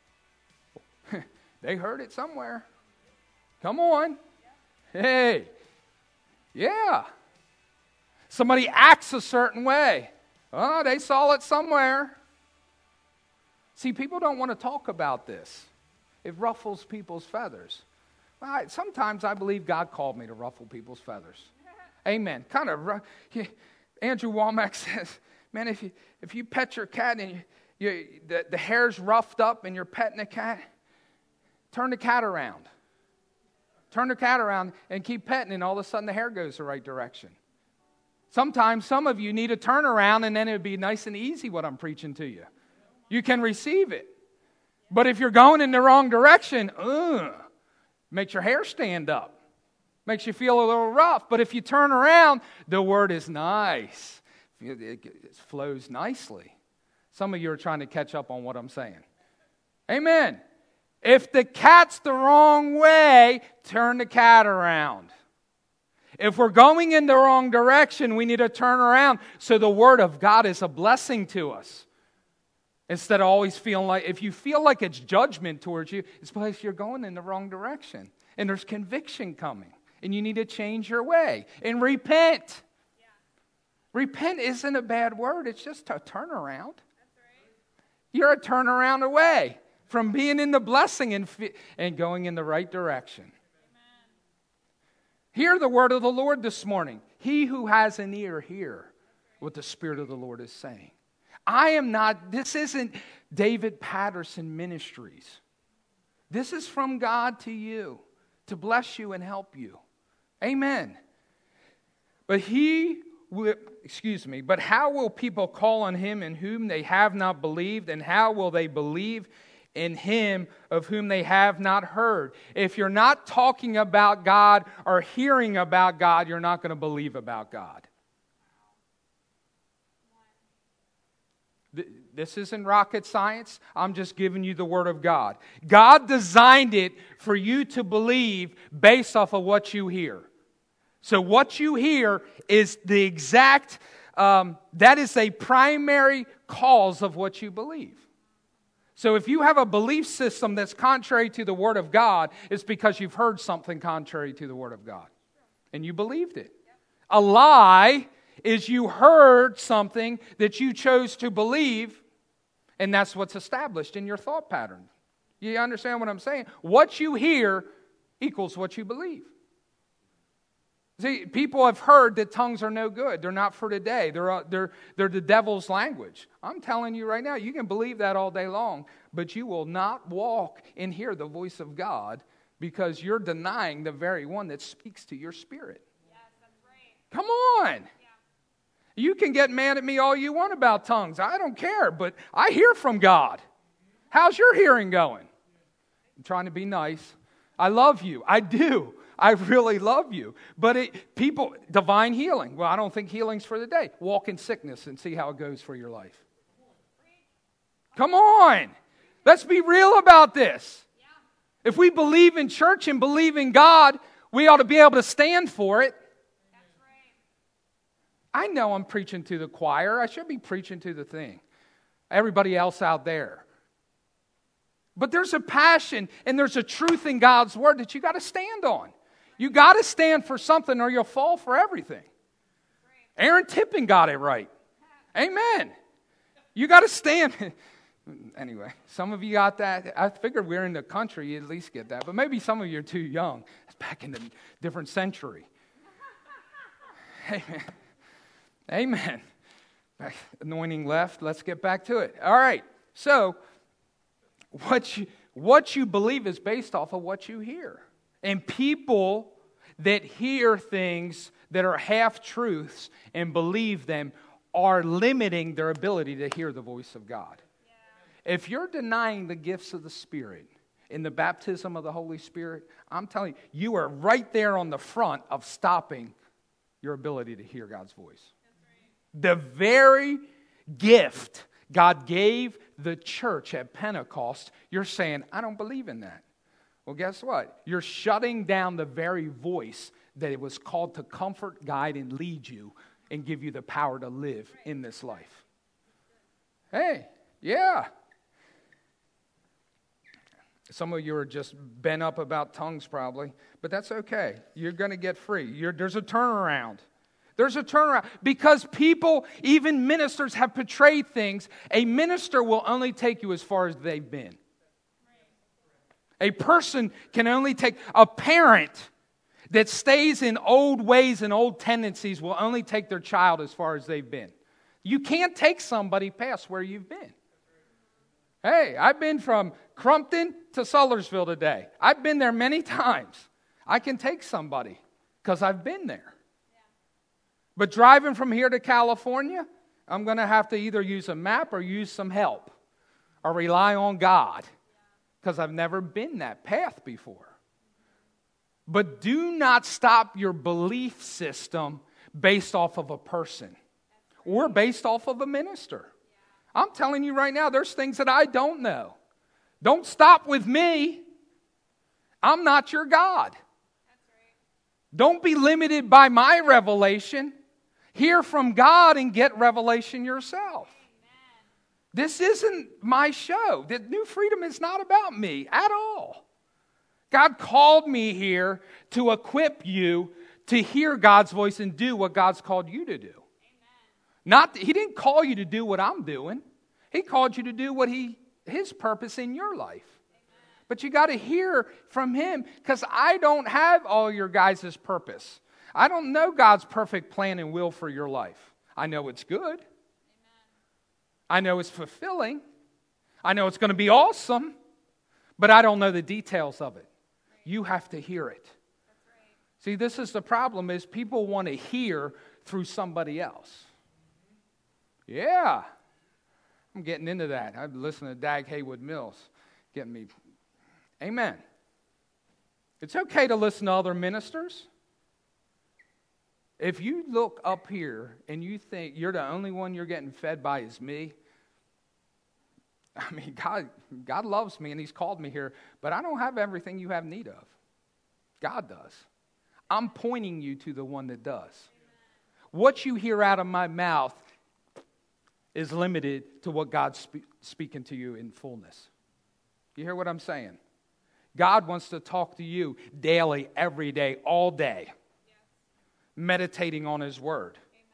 A: they heard it somewhere. Come on. Hey. Yeah. Somebody acts a certain way. Oh, they saw it somewhere. See, people don't want to talk about this. It ruffles people's feathers. Well, sometimes I believe God called me to ruffle people's feathers. Amen. Andrew Womack says, man, if you pet your cat and the hair's roughed up and you're petting a cat, turn the cat around. Turn the cat around and keep petting, and all of a sudden the hair goes the right direction. Sometimes some of you need a turnaround, and then it would be nice and easy what I'm preaching to you. You can receive it. But if you're going in the wrong direction, makes your hair stand up. Makes you feel a little rough. But if you turn around, the word is nice. It flows nicely. Some of you are trying to catch up on what I'm saying. Amen. If the cat's the wrong way, turn the cat around. If we're going in the wrong direction, we need to turn around so the Word of God is a blessing to us. Instead of always feeling like, if you feel like it's judgment towards you, it's because you're going in the wrong direction. And there's conviction coming. And you need to change your way. And repent. Yeah. Repent isn't a bad word. It's just a turnaround. That's right. You're a turnaround away from being in the blessing and going in the right direction. Amen. Hear the word of the Lord this morning. He who has an ear, hear what the Spirit of the Lord is saying. This isn't David Patterson Ministries. This is from God to you, to bless you and help you. Amen. But how will people call on him in whom they have not believed? And how will they believe in him of whom they have not heard? If you're not talking about God or hearing about God, you're not going to believe about God. This isn't rocket science. I'm just giving you the Word of God. God designed it for you to believe based off of what you hear. So what you hear is the exact, that is a primary cause of what you believe. So if you have a belief system that's contrary to the Word of God, it's because you've heard something contrary to the Word of God. And you believed it. A lie is you heard something that you chose to believe, and that's what's established in your thought pattern. You understand what I'm saying? What you hear equals what you believe. See, people have heard that tongues are no good. They're not for today. They're the devil's language. I'm telling you right now, you can believe that all day long, but you will not walk and hear the voice of God because you're denying the very one that speaks to your spirit. Yes, that's right. Come on. Yeah. You can get mad at me all you want about tongues. I don't care, but I hear from God. How's your hearing going? I'm trying to be nice. I love you. I do. I really love you. But divine healing. Well, I don't think healing's for the day. Walk in sickness and see how it goes for your life. Come on. Let's be real about this. If we believe in church and believe in God, we ought to be able to stand for it. I know I'm preaching to the choir. I should be preaching to the thing. Everybody else out there. But there's a passion and there's a truth in God's Word that you got to stand on. You got to stand for something or you'll fall for everything. Aaron Tippin got it right. Amen. You got to stand. Anyway, some of you got that. I figured we're in the country, you at least get that. But maybe some of you are too young. It's back in a different century. Amen. Amen. Anointing left. Let's get back to it. All right. So, what you believe is based off of what you hear. And people that hear things that are half-truths and believe them are limiting their ability to hear the voice of God. Yeah. If you're denying the gifts of the Spirit in the baptism of the Holy Spirit, I'm telling you, you are right there on the front of stopping your ability to hear God's voice. That's right. The very gift God gave the church at Pentecost, you're saying, I don't believe in that. Well, guess what? You're shutting down the very voice that it was called to comfort, guide, and lead you and give you the power to live in this life. Hey, yeah. Some of you are just bent up about tongues probably, but that's okay. You're going to get free. There's a turnaround. There's a turnaround because people, even ministers, have portrayed things. A minister will only take you as far as they've been. A person can only take, a parent that stays in old ways and old tendencies will only take their child as far as they've been. You can't take somebody past where you've been. Hey, I've been from Crumpton to Sudlersville today. I've been there many times. I can take somebody because I've been there. But driving from here to California, I'm going to have to either use a map or use some help or rely on God because I've never been that path before. But do not stop your belief system based off of a person or based off of a minister. I'm telling you right now, there's things that I don't know. Don't stop with me. I'm not your God. Don't be limited by my revelation. Hear from God and get revelation yourself. This isn't my show. The New Freedom is not about me at all. God called me here to equip you to hear God's voice and do what God's called you to do. He didn't call you to do what I'm doing. He called you to do what His purpose in your life. But you got to hear from Him because I don't have all your guys' purpose. I don't know God's perfect plan and will for your life. I know it's good. I know it's fulfilling. I know it's going to be awesome. But I don't know the details of it. You have to hear it. See, this is the problem is people want to hear through somebody else. Yeah. I'm getting into that. I've been listening to Dag Haywood Mills. Getting me. Amen. It's okay to listen to other ministers. If you look up here and you think you're the only one you're getting fed by is me, I mean, God loves me and He's called me here, but I don't have everything you have need of. God does. I'm pointing you to the one that does. What you hear out of my mouth is limited to what God's speaking to you in fullness. You hear what I'm saying? God wants to talk to you daily, every day, all day, meditating on His Word.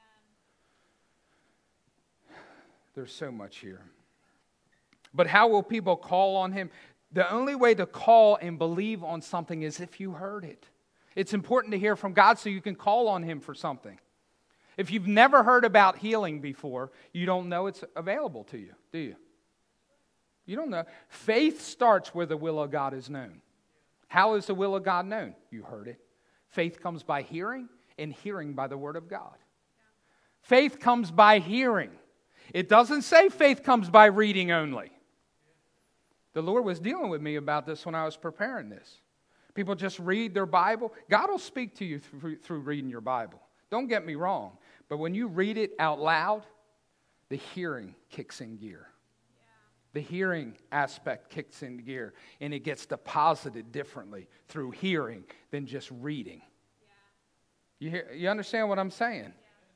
A: There's so much here. But how will people call on Him? The only way to call and believe on something is if you heard it. It's important to hear from God so you can call on Him for something. If you've never heard about healing before, you don't know it's available to you, do you? You don't know. Faith starts where the will of God is known. How is the will of God known? You heard it. Faith comes by hearing, and hearing by the Word of God. Faith comes by hearing. It doesn't say faith comes by reading only. The Lord was dealing with me about this when I was preparing this. People just read their Bible. God will speak to you through reading your Bible. Don't get me wrong. But when you read it out loud, the hearing kicks in gear. The hearing aspect kicks in gear. And it gets deposited differently through hearing than just reading. You understand what I'm saying?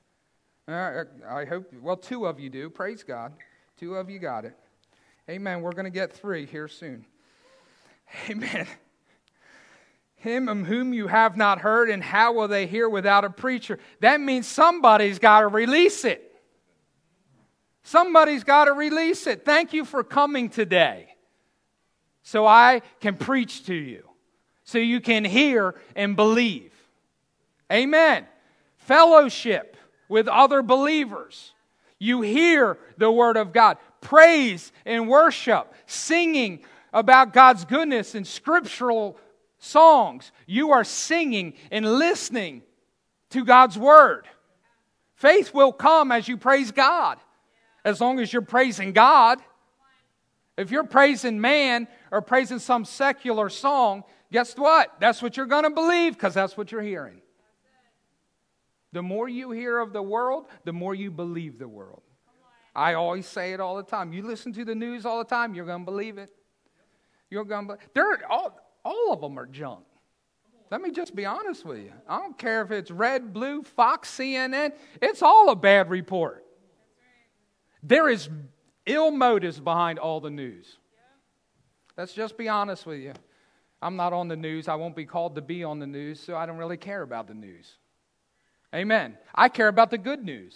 A: I hope, well, 2 of you do. Praise God. 2 of you got it. Amen. We're going to get 3 here soon. Amen. Him of whom you have not heard, and how will they hear without a preacher? That means somebody's got to release it. Somebody's got to release it. Thank you for coming today so I can preach to you, so you can hear and believe. Amen. Fellowship with other believers. You hear the Word of God. Praise and worship. Singing about God's goodness in scriptural songs. You are singing and listening to God's Word. Faith will come as you praise God. As long as you're praising God. If you're praising man or praising some secular song, guess what? That's what you're going to believe because that's what you're hearing. The more you hear of the world, the more you believe the world. I always say it all the time. You listen to the news all the time, you're going to believe it. You're going to believe all of them are junk. Let me just be honest with you. I don't care if it's Red, Blue, Fox, CNN. It's all a bad report. There is ill motives behind all the news. Let's just be honest with you. I'm not on the news. I won't be called to be on the news, so I don't really care about the news. Amen. I care about the good news.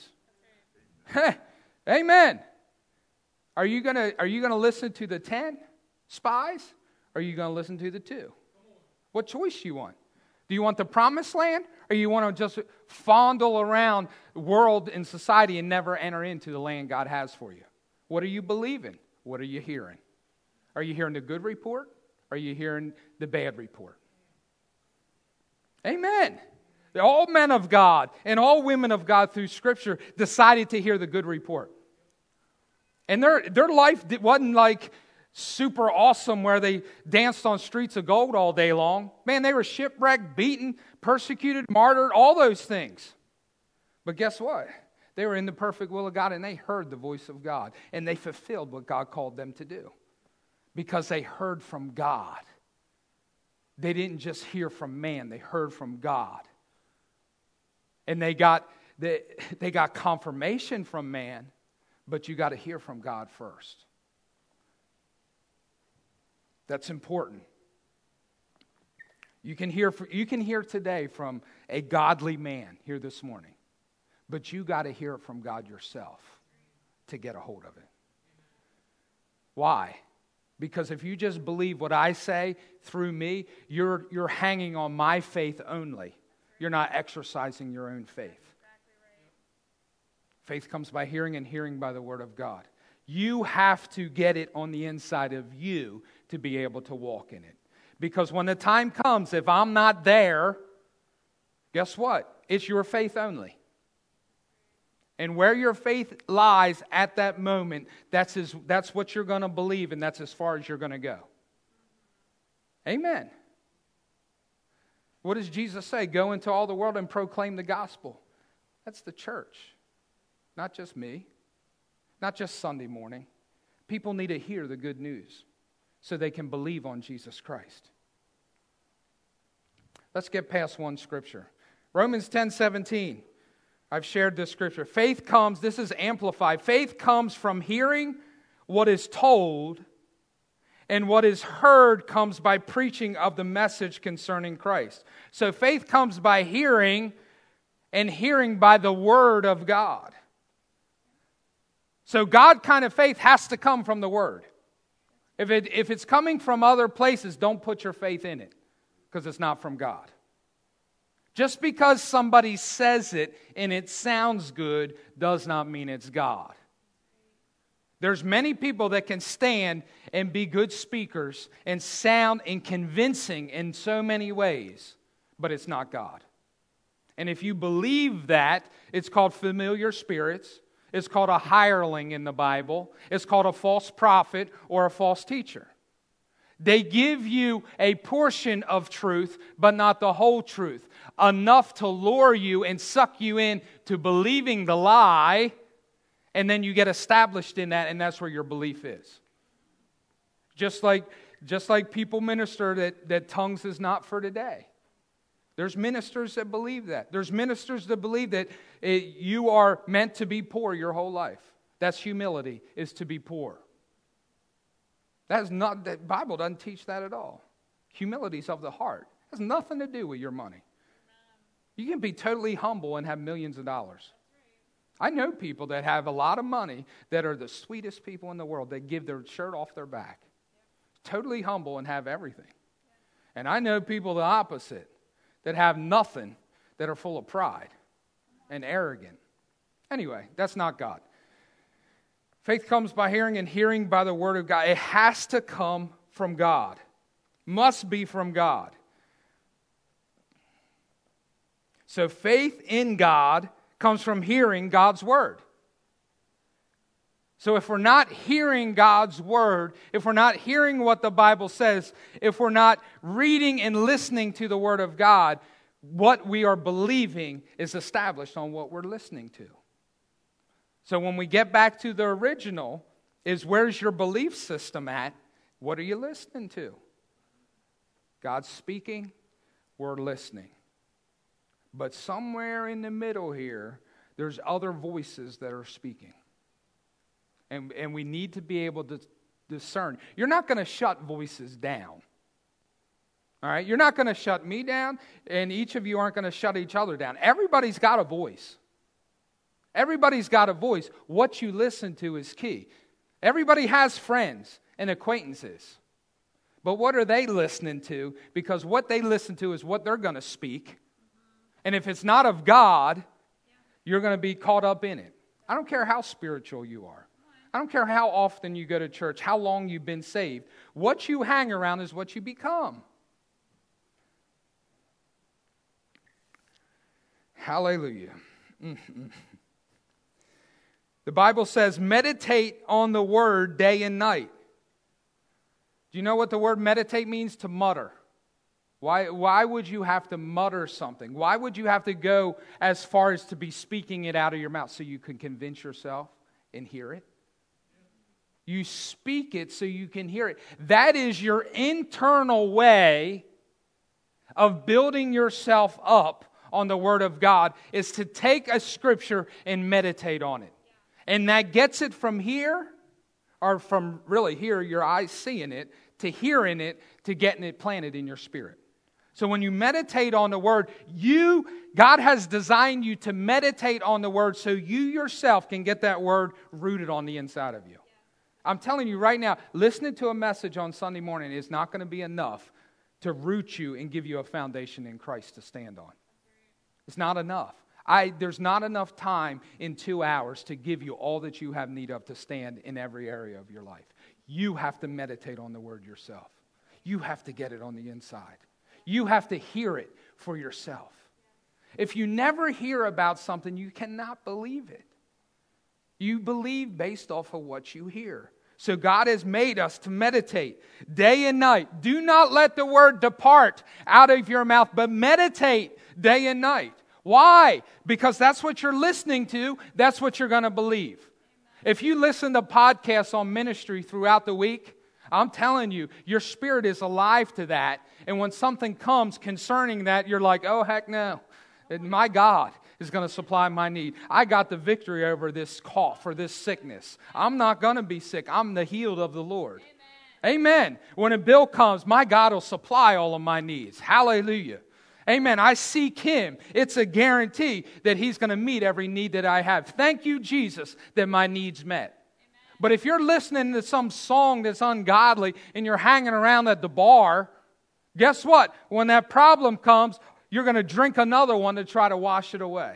A: Amen. Are you gonna listen to the 10 spies? Or are you going to listen to the 2? What choice do you want? Do you want the promised land? Or you want to just fondle around the world and society and never enter into the land God has for you? What are you believing? What are you hearing? Are you hearing the good report? Or are you hearing the bad report? Amen. All men of God and all women of God through Scripture decided to hear the good report. And their life wasn't like super awesome where they danced on streets of gold all day long. Man, they were shipwrecked, beaten, persecuted, martyred, all those things. But guess what? They were in the perfect will of God and they heard the voice of God. And they fulfilled what God called them to do. Because they heard from God. They didn't just hear from man, they heard from God. And they got confirmation from man, but you got to hear from God first. That's important. You can hear today from a godly man here this morning, but you got to hear it from God yourself to get a hold of it. Why? Because if you just believe what I say through me, you're hanging on my faith only. You're not exercising your own faith. Faith comes by hearing, and hearing by the Word of God. You have to get it on the inside of you to be able to walk in it. Because when the time comes, if I'm not there, guess what? It's your faith only. And where your faith lies at that moment, that's what you're going to believe, and that's as far as you're going to go. Amen. What does Jesus say? Go into all the world and proclaim the gospel. That's the church. Not just me. Not just Sunday morning. People need to hear the good news so they can believe on Jesus Christ. Let's get past one scripture. Romans 10:17. I've shared this scripture. Faith comes, this is amplified. Faith comes from hearing what is told, and what is heard comes by preaching of the message concerning Christ. So faith comes by hearing, and hearing by the Word of God. So God kind of faith has to come from the Word. If it's coming from other places, don't put your faith in it, because it's not from God. Just because somebody says it and it sounds good does not mean it's God. There's many people that can stand and be good speakers and sound and convincing in so many ways, but it's not God. And if you believe that, it's called familiar spirits. It's called a hireling in the Bible. It's called a false prophet or a false teacher. They give you a portion of truth, but not the whole truth. Enough to lure you and suck you in to believing the lie, and then you get established in that, and that's where your belief is. Just like people minister that tongues is not for today. There's ministers that believe that. There's ministers that believe that you are meant to be poor your whole life. That's humility, is to be poor. The Bible doesn't teach that at all. Humility is of the heart. It has nothing to do with your money. You can be totally humble and have millions of dollars. I know people that have a lot of money that are the sweetest people in the world. They give their shirt off their back. Totally humble and have everything. And I know people the opposite, that have nothing, that are full of pride and arrogant. Anyway, that's not God. Faith comes by hearing, and hearing by the Word of God. It has to come from God. Must be from God. So faith in God comes from hearing God's Word. So if we're not hearing God's Word, if we're not hearing what the Bible says, if we're not reading and listening to the Word of God, what we are believing is established on what we're listening to. So when we get back to the original, is where's your belief system at? What are you listening to? God's speaking, we're listening. But somewhere in the middle here, there's other voices that are speaking. And we need to be able to discern. You're not going to shut voices down. All right? You're not going to shut me down, and each of you aren't going to shut each other down. Everybody's got a voice. Everybody's got a voice. What you listen to is key. Everybody has friends and acquaintances. But what are they listening to? Because what they listen to is what they're going to speak. And if it's not of God, you're going to be caught up in it. I don't care how spiritual you are. I don't care how often you go to church, how long you've been saved. What you hang around is what you become. Hallelujah. The Bible says, meditate on the word day and night. Do you know what the word meditate means? To mutter. Why would you have to mutter something? Why would you have to go as far as to be speaking it out of your mouth so you can convince yourself and hear it? You speak it so you can hear it. That is your internal way of building yourself up on the Word of God, is to take a scripture and meditate on it. And that gets it from here, or from really here, your eyes seeing it, to hearing it, to getting it planted in your spirit. So when you meditate on the Word, God has designed you to meditate on the Word so you yourself can get that Word rooted on the inside of you. I'm telling you right now, listening to a message on Sunday morning is not going to be enough to root you and give you a foundation in Christ to stand on. It's not enough. There's not enough time in 2 hours to give you all that you have need of to stand in every area of your life. You have to meditate on the Word yourself. You have to get it on the inside. You have to hear it for yourself. If you never hear about something, you cannot believe it. You believe based off of what you hear. So God has made us to meditate day and night. Do not let the word depart out of your mouth, but meditate day and night. Why? Because that's what you're listening to. That's what you're going to believe. If you listen to podcasts on ministry throughout the week, I'm telling you, your spirit is alive to that. And when something comes concerning that, you're like, oh, heck no. My God is going to supply my need. I got the victory over this cough or this sickness. I'm not going to be sick. I'm the healed of the Lord. Amen. When a bill comes, my God will supply all of my needs. Hallelujah. Amen. I seek Him. It's a guarantee that He's going to meet every need that I have. Thank you, Jesus, that my needs met. But if you're listening to some song that's ungodly and you're hanging around at the bar, guess what? When that problem comes, you're going to drink another one to try to wash it away.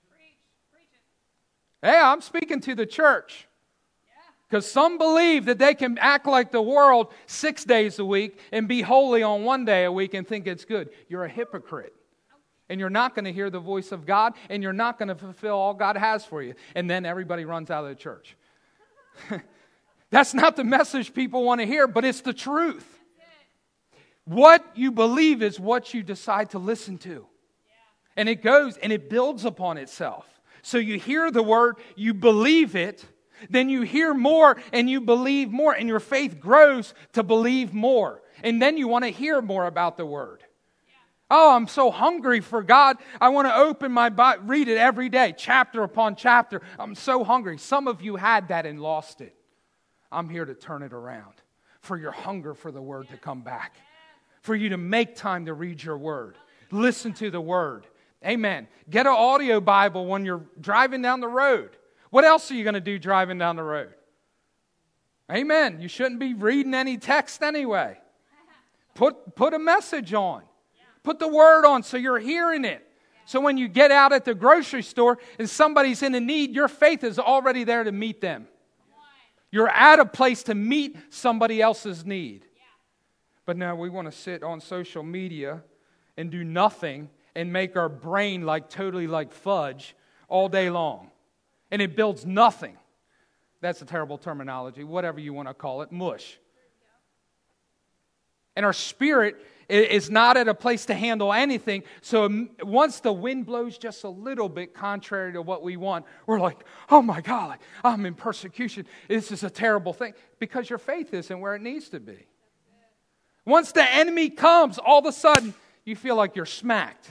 A: Hey, I'm speaking to the church. Because some believe that they can act like the world 6 days a week and be holy on 1 day a week and think it's good. You're a hypocrite. And you're not going to hear the voice of God, and you're not going to fulfill all God has for you. And then everybody runs out of the church. That's not the message people want to hear, but it's the truth. What you believe is what you decide to listen to. And it goes and it builds upon itself. So you hear the word, you believe it, then you hear more and you believe more, and your faith grows to believe more. And then you want to hear more about the word. Oh, I'm so hungry for God. I want to open my Bible, read it every day, chapter upon chapter. I'm so hungry. Some of you had that and lost it. I'm here to turn it around for your hunger for the word to come back. For you to make time to read your word. Listen to the word. Amen. Get an audio Bible when you're driving down the road. What else are you going to do driving down the road? Amen. You shouldn't be reading any text anyway. Put a message on. Put the word on so you're hearing it. So when you get out at the grocery store and somebody's in a need, your faith is already there to meet them. You're at a place to meet somebody else's need. But now we want to sit on social media and do nothing and make our brain totally like fudge all day long. And it builds nothing. That's a terrible terminology, whatever you want to call it, mush. And our spirit is not at a place to handle anything. So once the wind blows just a little bit contrary to what we want, we're like, oh my God, I'm in persecution. This is a terrible thing. Because your faith isn't where it needs to be. Once the enemy comes, all of a sudden, you feel like you're smacked.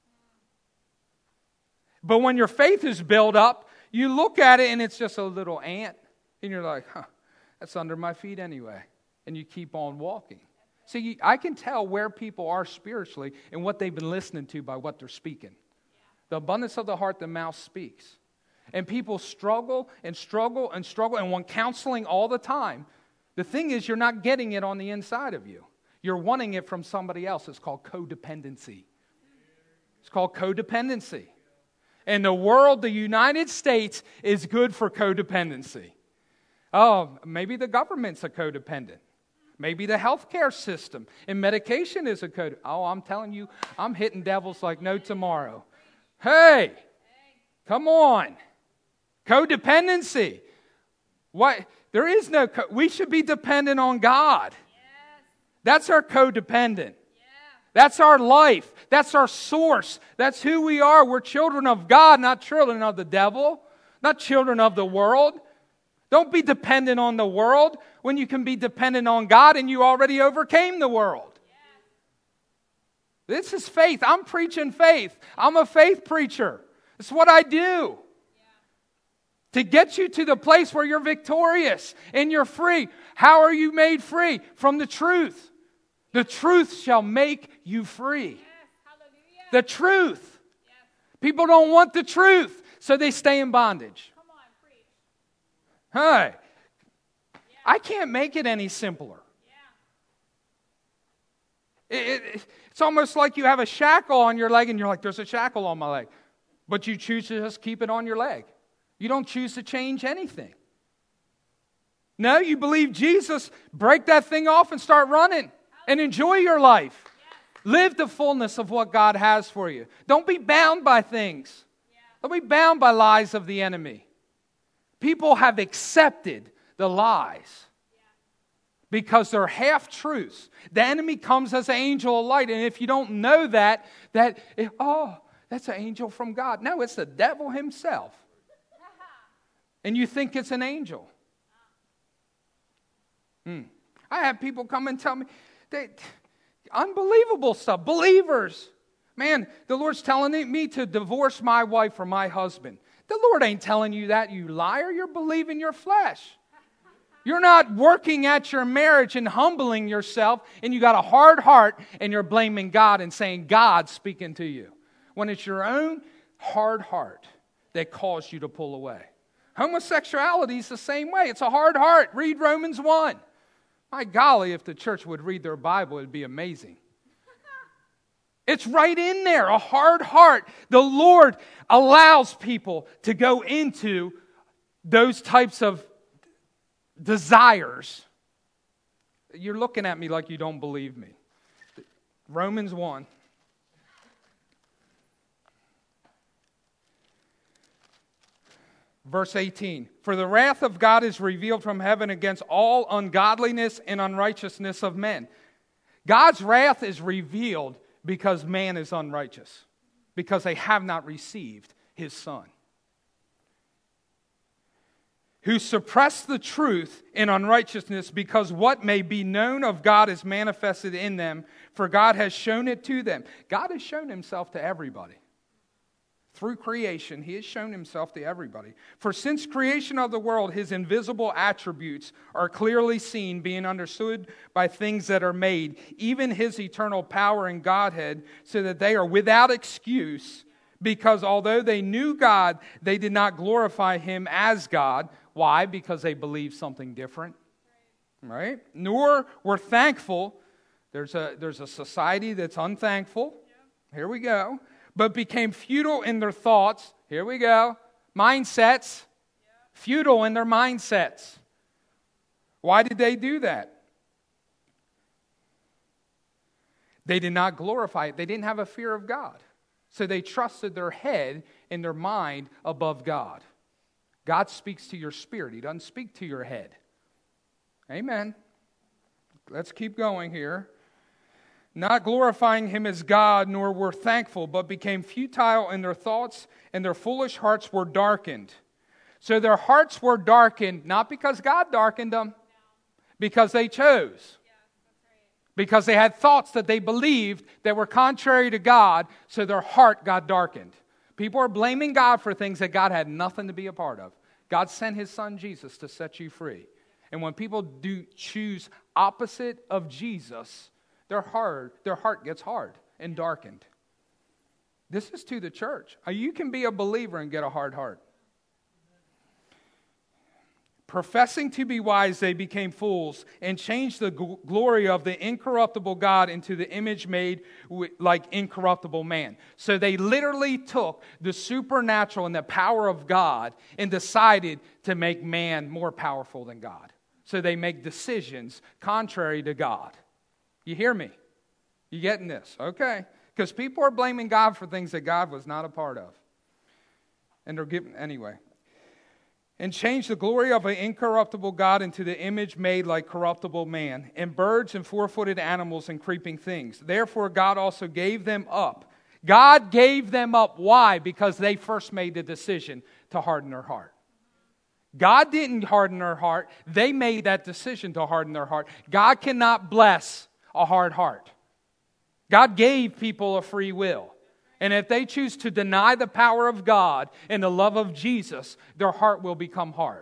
A: But when your faith is built up, you look at it and it's just a little ant. And you're like, that's under my feet anyway. And you keep on walking. See, I can tell where people are spiritually and what they've been listening to by what they're speaking. The abundance of the heart, the mouth speaks. And people struggle and struggle and struggle and want counseling all the time. The thing is, you're not getting it on the inside of you. You're wanting it from somebody else. It's called codependency. It's called codependency. And the world, the United States, is good for codependency. Oh, maybe the government's a codependent. Maybe the healthcare system and medication is a code. Oh, I'm telling you, I'm hitting devils like no tomorrow. Hey, come on. Codependency. What? There is no, we should be dependent on God. That's our codependent. That's our life. That's our source. That's who we are. We're children of God, not children of the devil, not children of the world. Don't be dependent on the world when you can be dependent on God and you already overcame the world. This is faith. I'm preaching faith. I'm a faith preacher. It's what I do. To get you to the place where you're victorious and you're free. How are you made free? From the truth. The truth shall make you free. Yes, the truth. Yes. People don't want the truth, so they stay in bondage. Come on, preach. Hey, yeah. I can't make it any simpler. Yeah. It's almost like you have a shackle on your leg and you're like, there's a shackle on my leg. But you choose to just keep it on your leg. You don't choose to change anything. No, you believe Jesus, break that thing off and start running. And enjoy your life. Live the fullness of what God has for you. Don't be bound by things. Don't be bound by lies of the enemy. People have accepted the lies because they're half-truths. The enemy comes as an angel of light. And if you don't know that, that's an angel from God. No, it's the devil himself. And you think it's an angel. I have people come and tell me, unbelievable stuff. Believers. Man, the Lord's telling me to divorce my wife from my husband. The Lord ain't telling you that, you liar. You're believing your flesh. You're not working at your marriage and humbling yourself, and you got a hard heart, and you're blaming God and saying God's speaking to you. When it's your own hard heart that caused you to pull away. Homosexuality is the same way. It's a hard heart. Read Romans 1. My golly, if the church would read their Bible, it would be amazing. It's right in there, a hard heart. The Lord allows people to go into those types of desires. You're looking at me like you don't believe me. Romans 1. Verse 18, for the wrath of God is revealed from heaven against all ungodliness and unrighteousness of men. God's wrath is revealed because man is unrighteous, because they have not received His Son, who suppress the truth in unrighteousness, because what may be known of God is manifested in them, for God has shown it to them. God has shown Himself to everybody. Through creation, He has shown Himself to everybody. For since creation of the world, His invisible attributes are clearly seen, being understood by things that are made, even His eternal power and Godhead, so that they are without excuse, because although they knew God, they did not glorify Him as God. Why? Because they believed something different. Right? Nor were thankful. There's a society that's unthankful. Here we go. But became futile in their thoughts. Here we go. Mindsets. Futile in their mindsets. Why did they do that? They did not glorify it. They didn't have a fear of God. So they trusted their head and their mind above God. God speaks to your spirit. He doesn't speak to your head. Amen. Let's keep going here. not glorifying him as God, nor were thankful, but became futile in their thoughts, and their foolish hearts were darkened. So their hearts were darkened, not because God darkened them, because they chose. Because they had thoughts that they believed that were contrary to God, so their heart got darkened. People are blaming God for things that God had nothing to be a part of. God sent his son Jesus to set you free. And when people do choose opposite of Jesus, their heart gets hard and darkened. This is to the church. You can be a believer and get a hard heart. Professing to be wise, they became fools and changed the glory of the incorruptible God into the image made like incorruptible man. So they literally took the supernatural and the power of God and decided to make man more powerful than God. So they make decisions contrary to God. You hear me? You getting this? Okay. Because people are blaming God for things that God was not a part of. And they're giving, anyway. And changed the glory of an incorruptible God into the image made like corruptible man, and birds and four-footed animals and creeping things. Therefore God also gave them up. God gave them up. Why? Because they first made the decision to harden their heart. God didn't harden their heart. They made that decision to harden their heart. God cannot bless a hard heart. God gave people a free will. And if they choose to deny the power of God and the love of Jesus, their heart will become hard.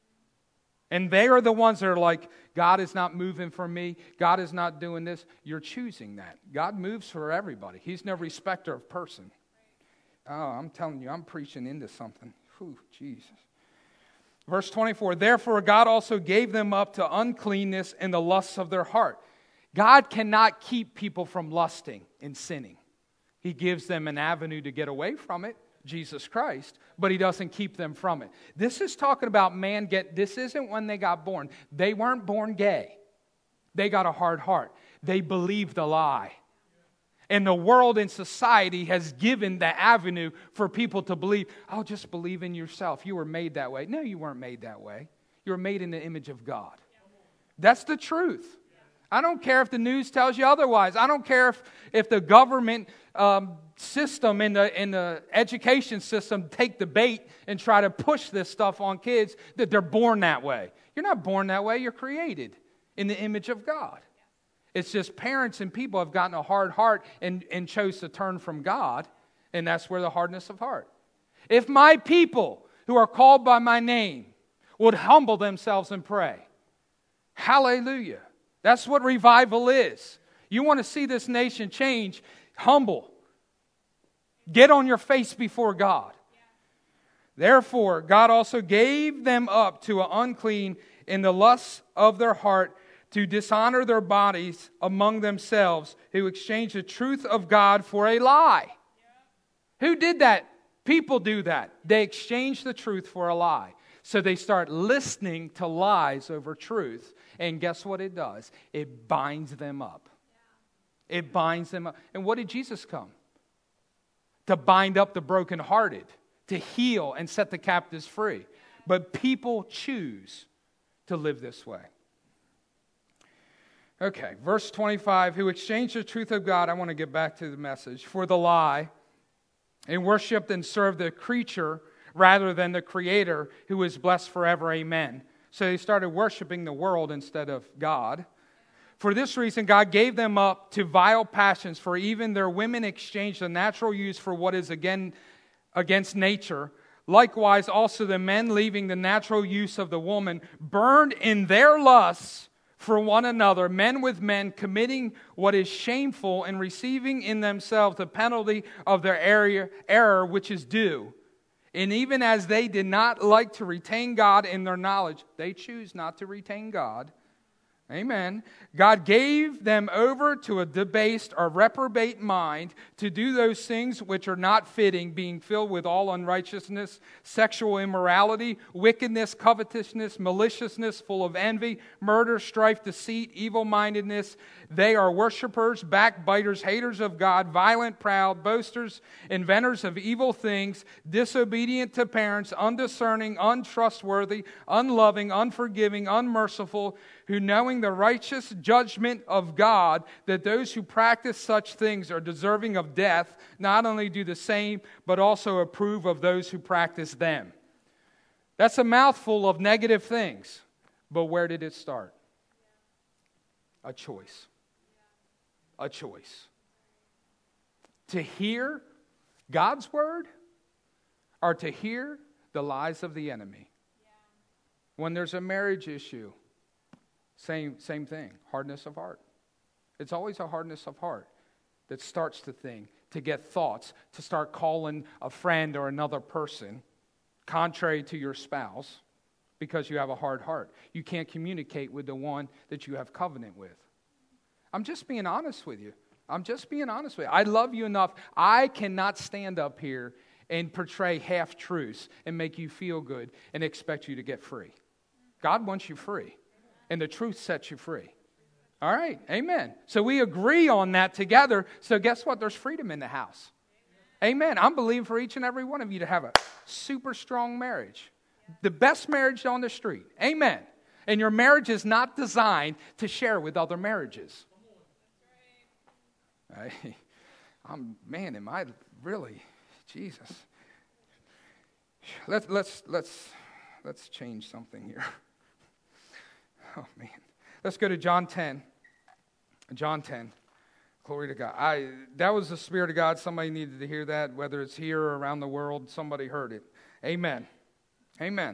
A: And they are the ones that are like, God is not moving for me. God is not doing this. You're choosing that. God moves for everybody. He's no respecter of person. Oh, I'm telling you, I'm preaching into something. Whew, Jesus. Verse 24, therefore God also gave them up to uncleanness and the lusts of their heart. God cannot keep people from lusting and sinning. He gives them an avenue to get away from it, Jesus Christ, but he doesn't keep them from it. This is talking about this isn't when they got born. They weren't born gay. They got a hard heart. They believed a lie. And the world and society has given the avenue for people to believe, oh, just believe in yourself. You were made that way. No, you weren't made that way. You were made in the image of God. That's the truth. I don't care if the news tells you otherwise. I don't care if the government system and the education system take the bait and try to push this stuff on kids that they're born that way. You're not born that way. You're created in the image of God. It's just parents and people have gotten a hard heart and chose to turn from God, and that's where the hardness of heart. If my people who are called by my name would humble themselves and pray, hallelujah. That's what revival is. You want to see this nation change, humble. Get on your face before God. Therefore, God also gave them up to an unclean in the lusts of their heart to dishonor their bodies among themselves, who exchanged the truth of God for a lie. Who did that? People do that. They exchange the truth for a lie. So they start listening to lies over truth. And guess what it does? It binds them up. It binds them up. And what did Jesus come? To bind up the brokenhearted, to heal and set the captives free. But people choose to live this way. Okay, verse 25, who exchanged the truth of God, I want to get back to the message, for the lie, and worshipped and served the creature rather than the Creator, who is blessed forever. Amen. So they started worshiping the world instead of God. For this reason, God gave them up to vile passions, for even their women exchanged the natural use for what is against nature. Likewise, also the men, leaving the natural use of the woman, burned in their lusts for one another, men with men, committing what is shameful and receiving in themselves the penalty of their error which is due. And even as they did not like to retain God in their knowledge, they choose not to retain God. Amen. God gave them over to a debased or reprobate mind to do those things which are not fitting, being filled with all unrighteousness, sexual immorality, wickedness, covetousness, maliciousness, full of envy, murder, strife, deceit, evil-mindedness. They are worshipers, backbiters, haters of God, violent, proud, boasters, inventors of evil things, disobedient to parents, undiscerning, untrustworthy, unloving, unforgiving, unmerciful, who knowing applying the righteous judgment of God, that those who practice such things are deserving of death, not only do the same, but also approve of those who practice them. That's a mouthful of negative things. But where did it start? A choice. A choice. To hear God's word or to hear the lies of the enemy. When there's a marriage issue, same thing, hardness of heart. It's always a hardness of heart that starts the thing, to get thoughts, to start calling a friend or another person contrary to your spouse because you have a hard heart. You can't communicate with the one that you have covenant with. I'm just being honest with you. I love you enough. I cannot stand up here and portray half-truths and make you feel good and expect you to get free. God wants you free, and the truth sets you free. All right, amen. So we agree on that together. So guess what? There's freedom in the house. Amen. I'm believing for each and every one of you to have a super strong marriage. The best marriage on the street. Amen. And your marriage is not designed to share with other marriages. Man, am I really? Jesus. Let's change something here. Oh, man. Let's go to John 10. John 10. Glory to God. That was the Spirit of God. Somebody needed to hear that, whether it's here or around the world. Somebody heard it. Amen. Amen.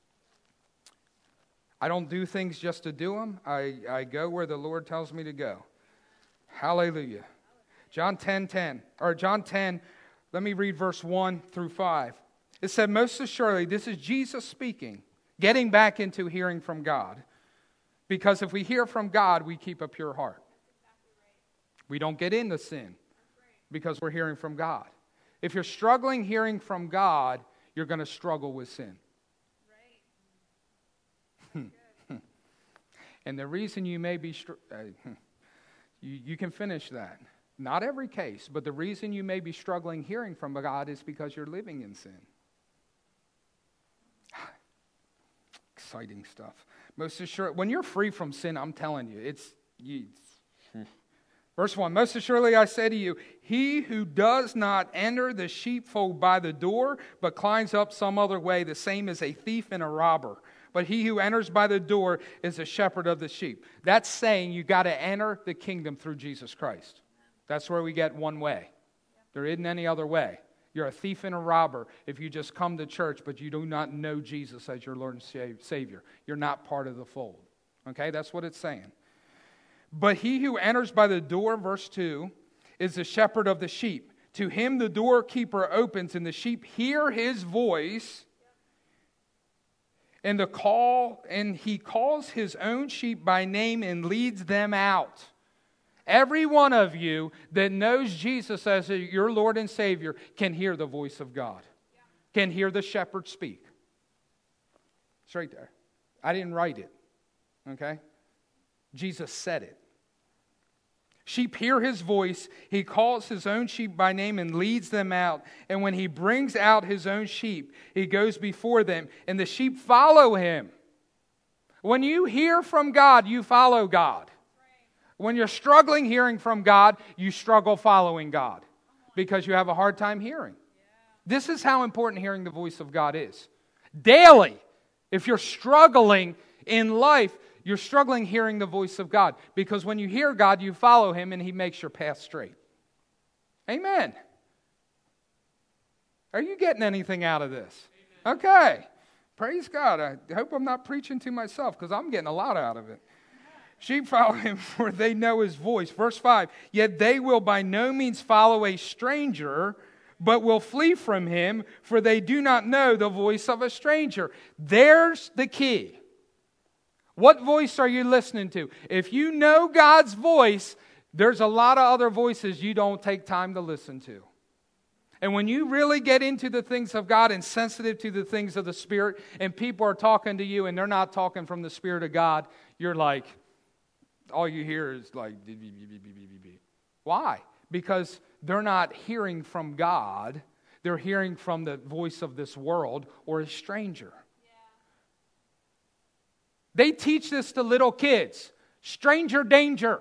A: I don't do things just to do them. I go where the Lord tells me to go. Hallelujah. John 10, let me read verse 1 through 5. It said, most assuredly, this is Jesus speaking, getting back into hearing from God. Because if we hear from God, we keep a pure heart. We don't get into sin because we're hearing from God. If you're struggling hearing from God, you're going to struggle with sin. And the reason you may be... you can finish that. Not every case, but the reason you may be struggling hearing from God is because you're living in sin. Exciting stuff. Most assuredly, when you're free from sin, I'm telling you, Verse 1, most assuredly I say to you, he who does not enter the sheepfold by the door, but climbs up some other way, the same is a thief and a robber. But he who enters by the door is a shepherd of the sheep. That's saying you got to enter the kingdom through Jesus Christ. That's where we get one way. There isn't any other way. You're a thief and a robber if you just come to church, but you do not know Jesus as your Lord and Savior. You're not part of the fold. Okay, that's what it's saying. But he who enters by the door, verse 2, is the shepherd of the sheep. To him the doorkeeper opens, and the sheep hear his voice, and he calls his own sheep by name and leads them out. Every one of you that knows Jesus as your Lord and Savior can hear the voice of God. Can hear the shepherd speak. It's right there. I didn't write it. Okay? Jesus said it. Sheep hear his voice. He calls his own sheep by name and leads them out. And when he brings out his own sheep, he goes before them, and the sheep follow him. When you hear from God, you follow God. When you're struggling hearing from God, you struggle following God because you have a hard time hearing. This is how important hearing the voice of God is. Daily, if you're struggling in life, you're struggling hearing the voice of God. Because when you hear God, you follow Him and He makes your path straight. Amen. Are you getting anything out of this? Amen. Okay. Praise God. I hope I'm not preaching to myself because I'm getting a lot out of it. Sheep follow Him for they know His voice. Verse 5, yet they will by no means follow a stranger, but will flee from him, for they do not know the voice of a stranger. There's the key. What voice are you listening to? If you know God's voice, there's a lot of other voices you don't take time to listen to. And when you really get into the things of God and sensitive to the things of the Spirit, and people are talking to you and they're not talking from the Spirit of God, you're like, all you hear is like, why? Because they're not hearing from God. They're hearing from the voice of this world or a stranger. Yeah. They teach this to little kids. Stranger danger.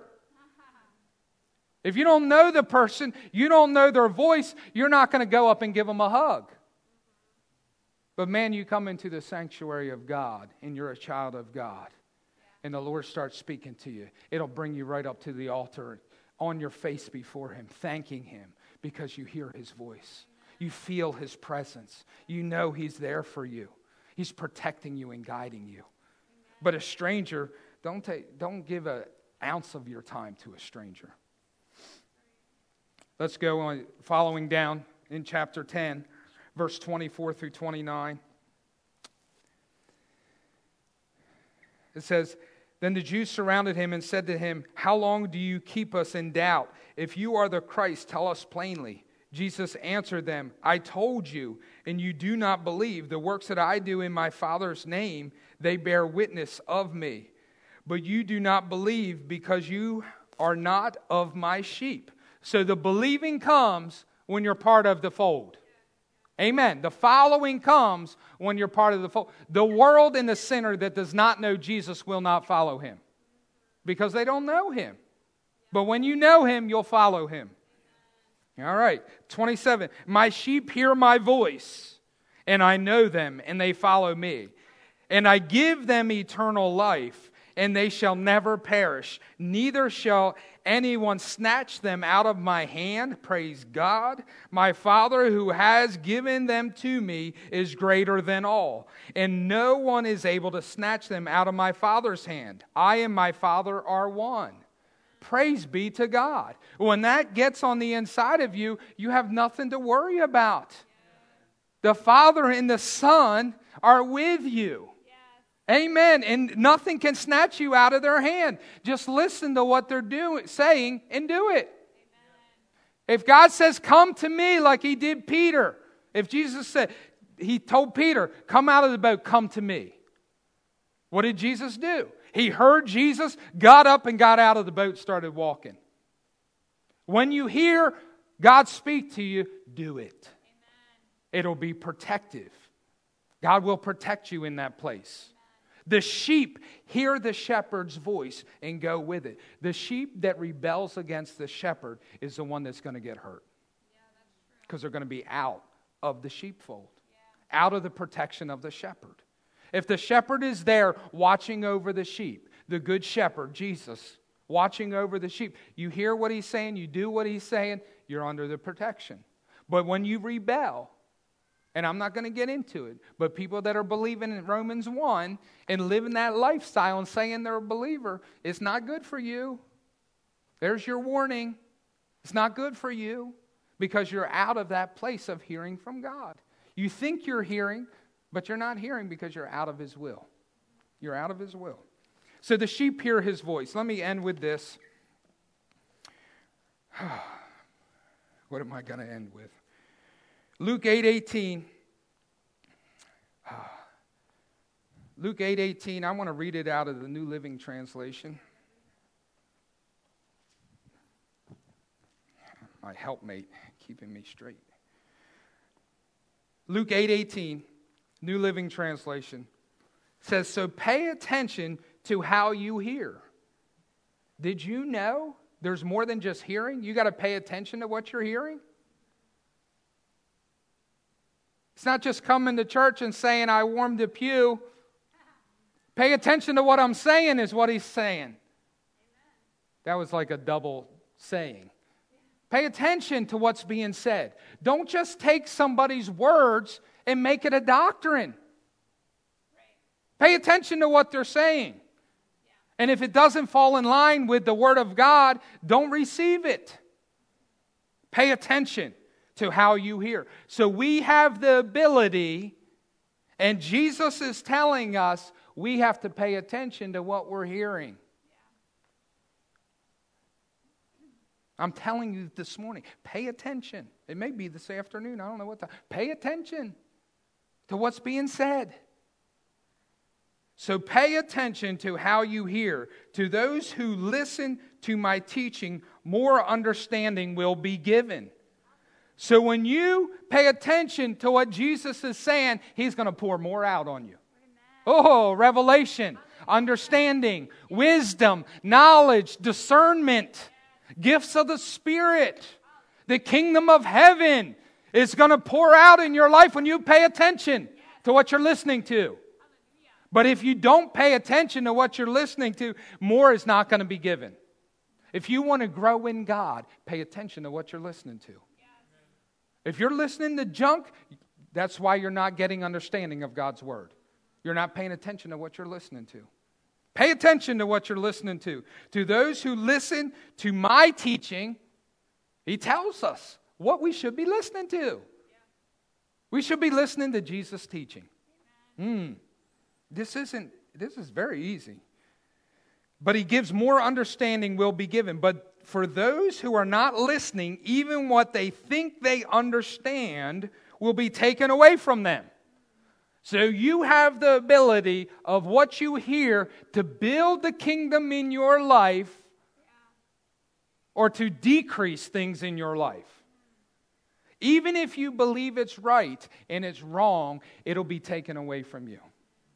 A: If you don't know the person, you don't know their voice, you're not going to go up and give them a hug. But man, you come into the sanctuary of God and you're a child of God. And the Lord starts speaking to you. It'll bring you right up to the altar on your face before Him, thanking Him because you hear His voice. You feel His presence. You know He's there for you. He's protecting you and guiding you. But a stranger, don't give an ounce of your time to a stranger. Let's go on, following down in chapter 10, verse 24 through 29. It says, "Then the Jews surrounded Him and said to Him, 'How long do you keep us in doubt? If you are the Christ, tell us plainly.' Jesus answered them, 'I told you, and you do not believe. The works that I do in my Father's name, they bear witness of me. But you do not believe because you are not of my sheep.'" So the believing comes when you're part of the fold. Amen. The following comes when you're part of the fold. The world and the sinner that does not know Jesus will not follow Him because they don't know Him. But when you know Him, you'll follow Him. All right, 27. "My sheep hear my voice, and I know them, and they follow me. And I give them eternal life, and they shall never perish. Neither shall anyone snatch them out of my hand." Praise God. "My Father who has given them to me is greater than all, and no one is able to snatch them out of my Father's hand. I and my Father are one." Praise be to God. When that gets on the inside of you, you have nothing to worry about. The Father and the Son are with you. Amen. And nothing can snatch you out of their hand. Just listen to what they're saying and do it. If God says, "Come to me," like He did Peter. If Jesus said, He told Peter, "Come out of the boat, come to me." What did Jesus do? He heard Jesus, got up and got out of the boat, started walking. When you hear God speak to you, do it. It'll be protective. God will protect you in that place. The sheep hear the shepherd's voice and go with it. The sheep that rebels against the shepherd is the one that's going to get hurt. Because they're going to be out of the sheepfold. Out of the protection of the shepherd. If the shepherd is there watching over the sheep, the good shepherd, Jesus, watching over the sheep, you hear what He's saying, you do what He's saying, you're under the protection. But when you rebel, and I'm not going to get into it, but people that are believing in Romans 1 and living that lifestyle and saying they're a believer, it's not good for you. There's your warning. It's not good for you because you're out of that place of hearing from God. You think you're hearing, but you're not hearing because you're out of His will. You're out of His will. So the sheep hear His voice. Let me end with this. What am I going to end with? Luke 8:18. Luke 8:18. I want to read it out of the New Living Translation. My helpmate keeping me straight. Luke 8:18, New Living Translation, says, "So pay attention to how you hear." Did you know there's more than just hearing? You got to pay attention to what you're hearing. It's not just coming to church and saying, "I warmed the pew." Pay attention to what I'm saying is what He's saying. That was like a double saying. Pay attention to what's being said. Don't just take somebody's words and make it a doctrine. Pay attention to what they're saying. And if it doesn't fall in line with the Word of God, don't receive it. Pay attention to how you hear. So we have the ability, and Jesus is telling us we have to pay attention to what we're hearing. I'm telling you this morning, pay attention. It may be this afternoon, I don't know what time. Pay attention to what's being said. So pay attention to how you hear. To those who listen to my teaching, more understanding will be given. So when you pay attention to what Jesus is saying, He's going to pour more out on you. Oh, revelation. understanding, wisdom, knowledge, discernment, gifts of the Spirit. The kingdom of heaven is going to pour out in your life when you pay attention to what you're listening to. But if you don't pay attention to what you're listening to, more is not going to be given. If you want to grow in God, pay attention to what you're listening to. If you're listening to junk, that's why you're not getting understanding of God's Word. You're not paying attention to what you're listening to. Pay attention to what you're listening to. To those who listen to my teaching, He tells us what we should be listening to. We should be listening to Jesus' teaching. This is very easy. But He gives more understanding will be given. But for those who are not listening, even what they think they understand will be taken away from them. So you have the ability of what you hear to build the kingdom in your life or to decrease things in your life. Even if you believe it's right and it's wrong, it'll be taken away from you.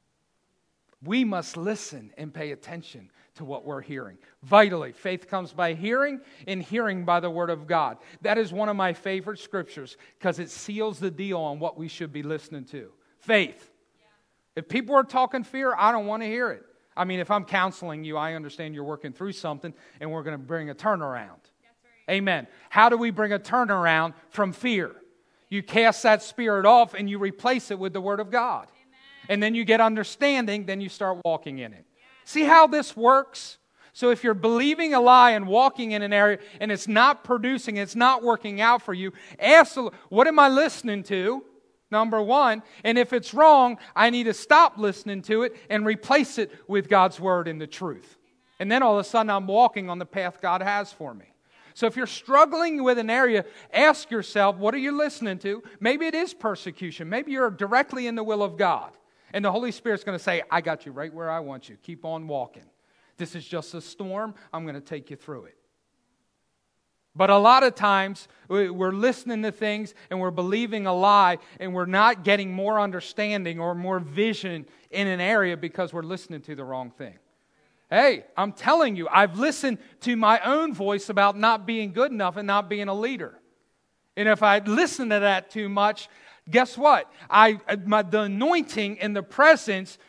A: We must listen and pay attention to what we're hearing. Vitally, faith comes by hearing, and hearing by the Word of God. That is one of my favorite scriptures because it seals the deal on what we should be listening to. Faith. If people are talking fear, I don't want to hear it. I mean, if I'm counseling you, I understand you're working through something, and we're going to bring a turnaround. Right. Amen. How do we bring a turnaround from fear? You cast that spirit off, and you replace it with the Word of God. And then you get understanding, then you start walking in it. See how this works? So if you're believing a lie and walking in an area and it's not producing, it's not working out for you, ask the Lord, what am I listening to? Number one. And if it's wrong, I need to stop listening to it and replace it with God's Word and the truth. And then all of a sudden I'm walking on the path God has for me. So if you're struggling with an area, ask yourself, what are you listening to? Maybe it is persecution. Maybe you're directly in the will of God. And the Holy Spirit's going to say, I got you right where I want you. Keep on walking. This is just a storm. I'm going to take you through it. But a lot of times, we're listening to things and we're believing a lie and we're not getting more understanding or more vision in an area because we're listening to the wrong thing. Hey, I'm telling you, I've listened to my own voice about not being good enough and not being a leader. And if I listen to that too much, guess what? The anointing and the presence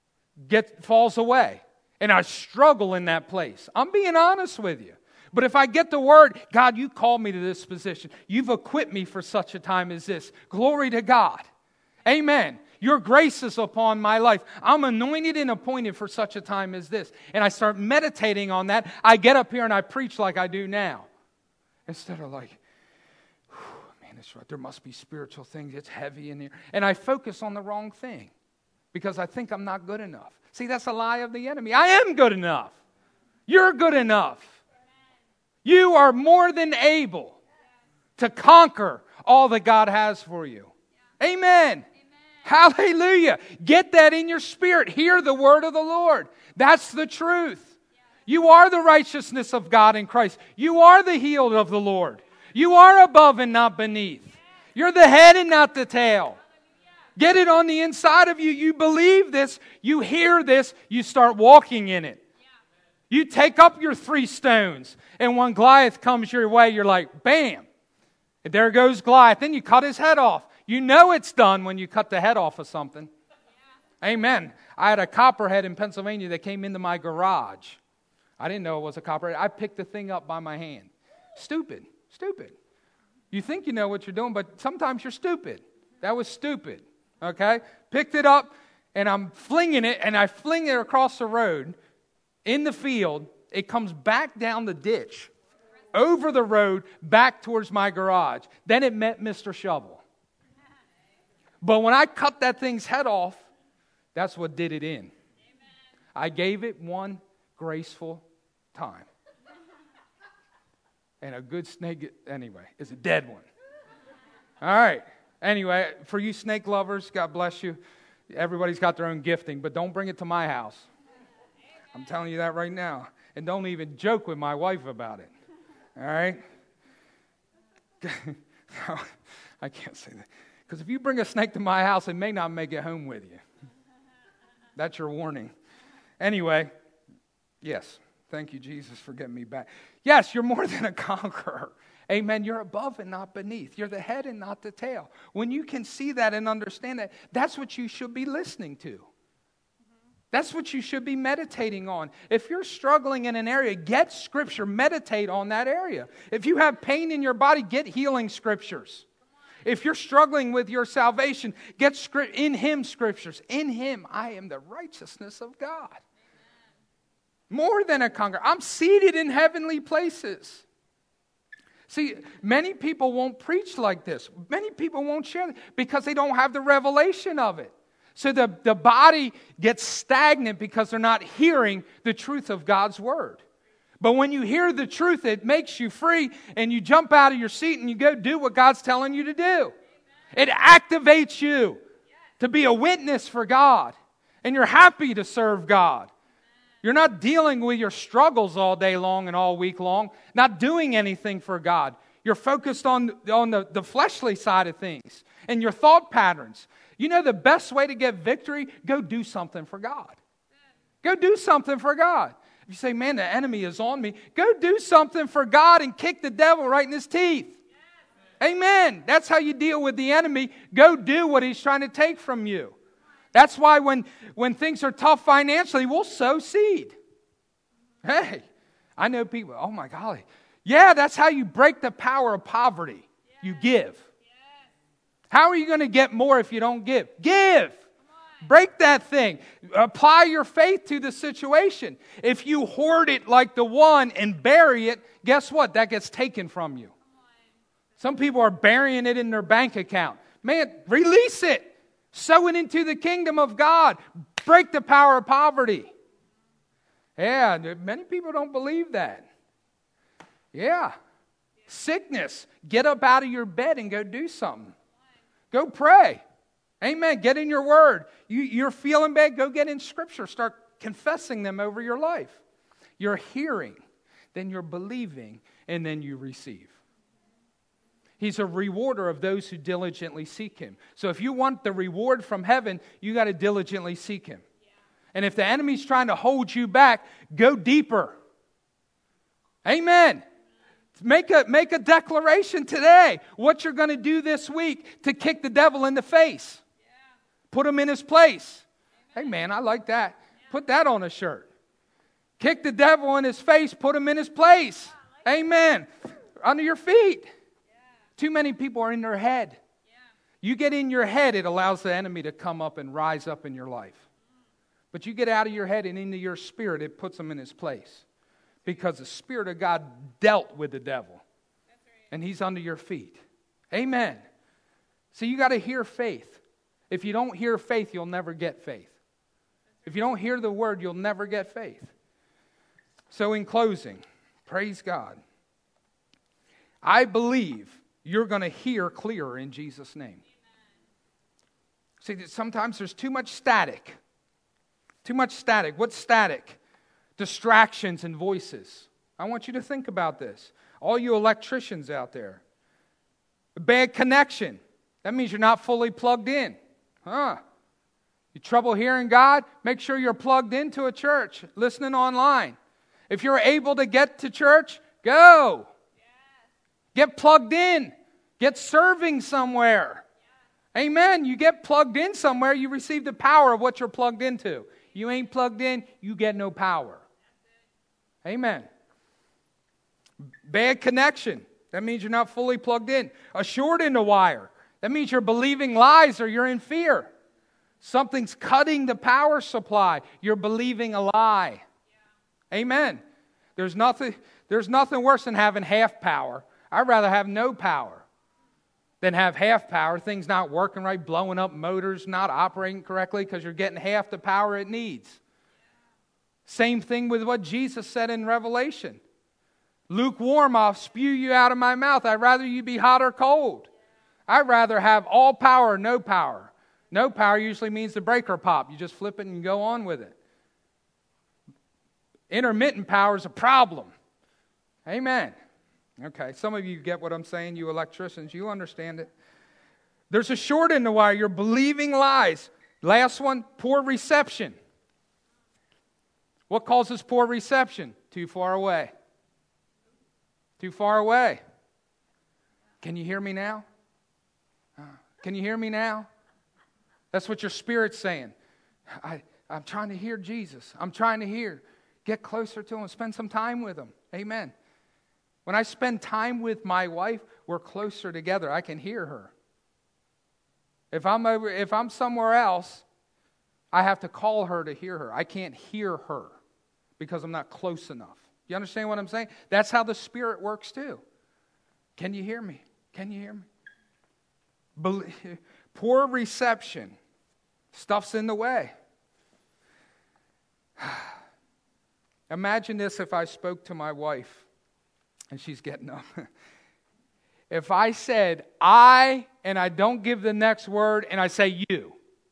A: falls away. And I struggle in that place. I'm being honest with you. But if I get the word, God, you called me to this position. You've equipped me for such a time as this. Glory to God. Amen. Your grace is upon my life. I'm anointed and appointed for such a time as this. And I start meditating on that. I get up here and I preach like I do now. Instead of like, that's right. There must be spiritual things. It's heavy in here. And I focus on the wrong thing because I think I'm not good enough. See, that's a lie of the enemy. I am good enough. You're good enough. You are more than able to conquer all that God has for you. Amen. Hallelujah. Get that in your spirit. Hear the word of the Lord. That's the truth. You are the righteousness of God in Christ. You are the healed of the Lord. You are above and not beneath. You're the head and not the tail. Get it on the inside of you. You believe this. You hear this. You start walking in it. You take up your 3 stones. And when Goliath comes your way, you're like, bam. And there goes Goliath. Then you cut his head off. You know it's done when you cut the head off of something. Amen. I had a copperhead in Pennsylvania that came into my garage. I didn't know it was a copperhead. I picked the thing up by my hand. Stupid. You think you know what you're doing, but sometimes you're stupid. That was stupid. Okay? Picked it up, and I'm flinging it, and I fling it across the road in the field. It comes back down the ditch, over the road, back towards my garage. Then it met Mr. Shovel. But when I cut that thing's head off, that's what did it in. I gave it one graceful time. And a good snake, anyway, is a dead one. All right. Anyway, for you snake lovers, God bless you. Everybody's got their own gifting, but don't bring it to my house. I'm telling you that right now. And don't even joke with my wife about it. All right? I can't say that. Because if you bring a snake to my house, it may not make it home with you. That's your warning. Anyway, yes. Thank you, Jesus, for getting me back. Yes, you're more than a conqueror. Amen. You're above and not beneath. You're the head and not the tail. When you can see that and understand that, that's what you should be listening to. That's what you should be meditating on. If you're struggling in an area, get Scripture. Meditate on that area. If you have pain in your body, get healing Scriptures. If you're struggling with your salvation, get in Him Scriptures. In Him, I am the righteousness of God. More than a conqueror. I'm seated in heavenly places. See, many people won't preach like this. Many people won't share because they don't have the revelation of it. So the body gets stagnant because they're not hearing the truth of God's Word. But when you hear the truth, it makes you free and you jump out of your seat and you go do what God's telling you to do. It activates you to be a witness for God. And you're happy to serve God. You're not dealing with your struggles all day long and all week long, not doing anything for God. You're focused on the fleshly side of things and your thought patterns. You know the best way to get victory? Go do something for God. Go do something for God. If you say, man, the enemy is on me, go do something for God and kick the devil right in his teeth. Amen. That's how you deal with the enemy. Go do what he's trying to take from you. That's why when things are tough financially, we'll sow seed. Hey, I know people, oh my golly. Yeah, that's how you break the power of poverty. You give. How are you going to get more if you don't give? Give. Break that thing. Apply your faith to the situation. If you hoard it like the one and bury it, guess what? That gets taken from you. Some people are burying it in their bank account. Man, release it. Sow it into the kingdom of God. Break the power of poverty. Yeah, many people don't believe that. Yeah. Sickness. Get up out of your bed and go do something. Go pray. Amen. Get in your word. You're feeling bad, go get in Scripture. Start confessing them over your life. You're hearing, then you're believing, and then you receive. He's a rewarder of those who diligently seek Him. So if you want the reward from heaven, you got to diligently seek Him. Yeah. And if the enemy's trying to hold you back, go deeper. Amen. Make a declaration today what you're going to do this week to kick the devil in the face. Yeah. Put him in his place. Amen. Hey man, I like that. Yeah. Put that on a shirt. Kick the devil in his face, put him in his place. Yeah, like amen. Under your feet. Too many people are in their head. Yeah. You get in your head, it allows the enemy to come up and rise up in your life. But you get out of your head and into your spirit, it puts him in his place. Because the Spirit of God dealt with the devil. That's right. And he's under your feet. Amen. So you got to hear faith. If you don't hear faith, you'll never get faith. Right. If you don't hear the word, you'll never get faith. So in closing, praise God. I believe you're going to hear clearer in Jesus' name. Amen. See, sometimes there's too much static. Too much static. What's static? Distractions and voices. I want you to think about this. All you electricians out there. A bad connection. That means you're not fully plugged in. You trouble hearing God? Make sure you're plugged into a church, listening online. If you're able to get to church, go. Get plugged in. Get serving somewhere. Yeah. Amen. You get plugged in somewhere, you receive the power of what you're plugged into. You ain't plugged in, you get no power. Amen. Bad connection. That means you're not fully plugged in. A short in the wire. That means you're believing lies or you're in fear. Something's cutting the power supply. You're believing a lie. Yeah. Amen. There's nothing worse than having half power. I'd rather have no power than have half power. Things not working right, blowing up motors, not operating correctly because you're getting half the power it needs. Same thing with what Jesus said in Revelation. Lukewarm, I'll spew you out of my mouth. I'd rather you be hot or cold. I'd rather have all power or no power. No power usually means the breaker pop. You just flip it and go on with it. Intermittent power is a problem. Amen. Okay, some of you get what I'm saying, you electricians. You understand it. There's a short in the wire. You're believing lies. Last one, poor reception. What causes poor reception? Too far away. Too far away. Can you hear me now? Can you hear me now? That's what your spirit's saying. I'm trying to hear Jesus. I'm trying to hear. Get closer to Him. Spend some time with Him. Amen. When I spend time with my wife, we're closer together. I can hear her. If I'm somewhere else, I have to call her to hear her. I can't hear her because I'm not close enough. You understand what I'm saying? That's how the Spirit works too. Can you hear me? Can you hear me? Poor reception. Stuff's in the way. Imagine this if I spoke to my wife, and she's getting up. If I said I, and I don't give the next word, and I say you.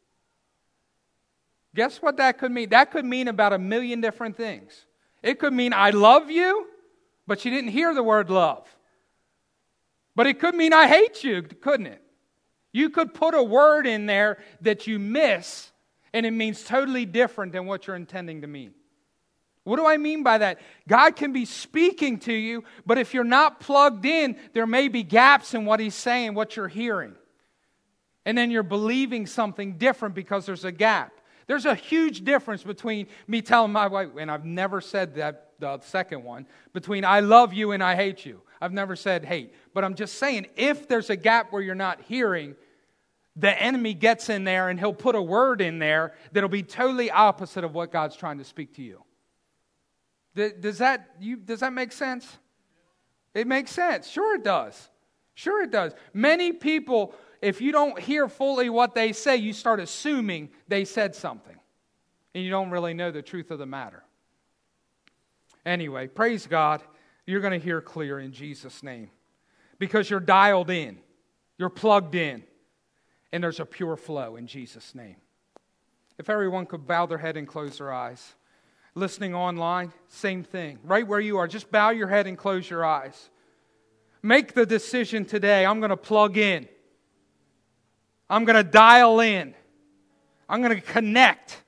A: Guess what that could mean? That could mean about 1 million different things. It could mean I love you, but she didn't hear the word love. But it could mean I hate you, couldn't it? You could put a word in there that you miss, and it means totally different than what you're intending to mean. What do I mean by that? God can be speaking to you, but if you're not plugged in, there may be gaps in what He's saying, what you're hearing. And then you're believing something different because there's a gap. There's a huge difference between me telling my wife, and I've never said that, the second one, between I love you and I hate you. I've never said hate. But I'm just saying, if there's a gap where you're not hearing, the enemy gets in there and he'll put a word in there that'll be totally opposite of what God's trying to speak to you. Does that make sense? It makes sense. Sure it does. Sure it does. Many people, if you don't hear fully what they say, you start assuming they said something. And you don't really know the truth of the matter. Anyway, praise God. You're going to hear clear in Jesus' name. Because you're dialed in. You're plugged in. And there's a pure flow in Jesus' name. If everyone could bow their head and close their eyes. Listening online, same thing. Right where you are, just bow your head and close your eyes. Make the decision today. I'm going to plug in. I'm going to dial in. I'm going to connect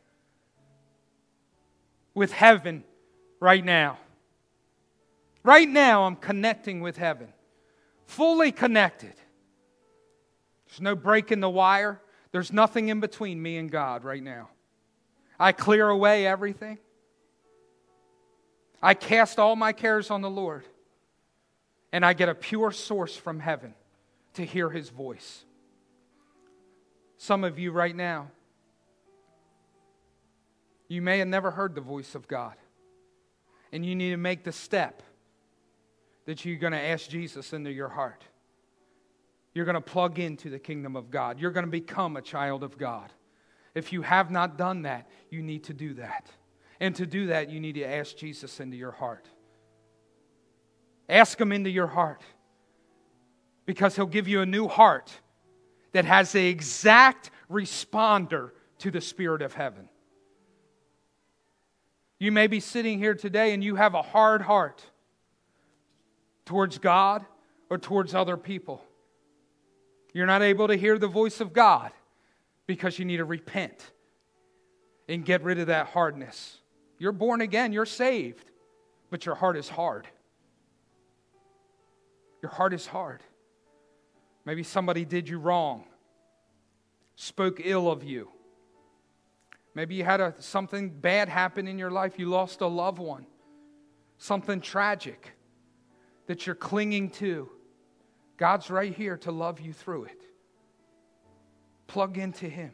A: with heaven right now. Right now, I'm connecting with heaven. Fully connected. There's no break in the wire. There's nothing in between me and God right now. I clear away everything. I cast all my cares on the Lord. And I get a pure source from heaven to hear His voice. Some of you right now, you may have never heard the voice of God. And you need to make the step that you're going to ask Jesus into your heart. You're going to plug into the kingdom of God. You're going to become a child of God. If you have not done that, you need to do that. And to do that, you need to ask Jesus into your heart. Ask Him into your heart. Because He'll give you a new heart that has the exact responder to the Spirit of heaven. You may be sitting here today and you have a hard heart towards God or towards other people. You're not able to hear the voice of God because you need to repent and get rid of that hardness. You're born again, you're saved, but your heart is hard. Your heart is hard. Maybe somebody did you wrong, spoke ill of you. Maybe you had something bad happen in your life. You lost a loved one. Something tragic that you're clinging to. God's right here to love you through it. Plug into Him.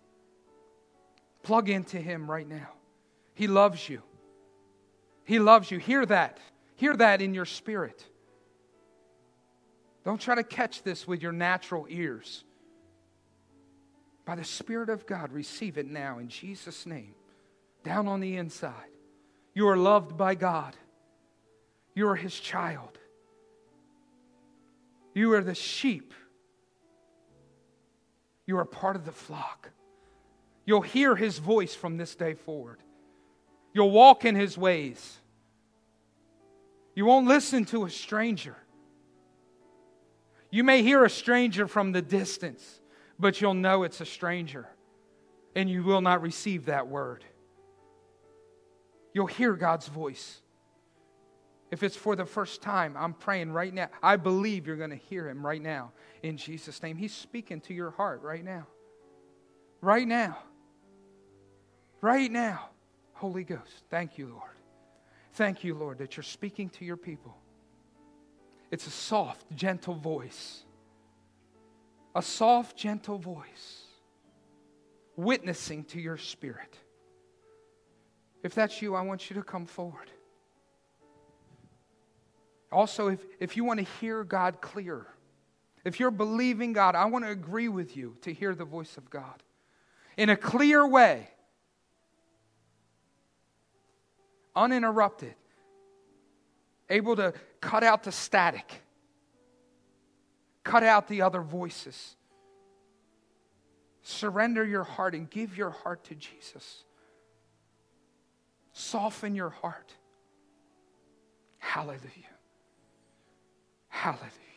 A: Plug into Him right now. He loves you. He loves you. Hear that. Hear that in your spirit. Don't try to catch this with your natural ears. By the Spirit of God, receive it now in Jesus' name. Down on the inside. You are loved by God. You are His child. You are the sheep. You are part of the flock. You'll hear His voice from this day forward. You'll walk in His ways. You won't listen to a stranger. You may hear a stranger from the distance, but you'll know it's a stranger. And you will not receive that word. You'll hear God's voice. If it's for the first time, I'm praying right now. I believe you're going to hear Him right now. In Jesus' name. He's speaking to your heart right now. Right now. Right now. Holy Ghost, thank you, Lord. Thank you, Lord, that you're speaking to your people. It's a soft, gentle voice. A soft, gentle voice. Witnessing to your spirit. If that's you, I want you to come forward. Also, if you want to hear God clear, if you're believing God, I want to agree with you to hear the voice of God in a clear way, uninterrupted, able to cut out the static, cut out the other voices. Surrender your heart and give your heart to Jesus. Soften your heart. Hallelujah. Hallelujah.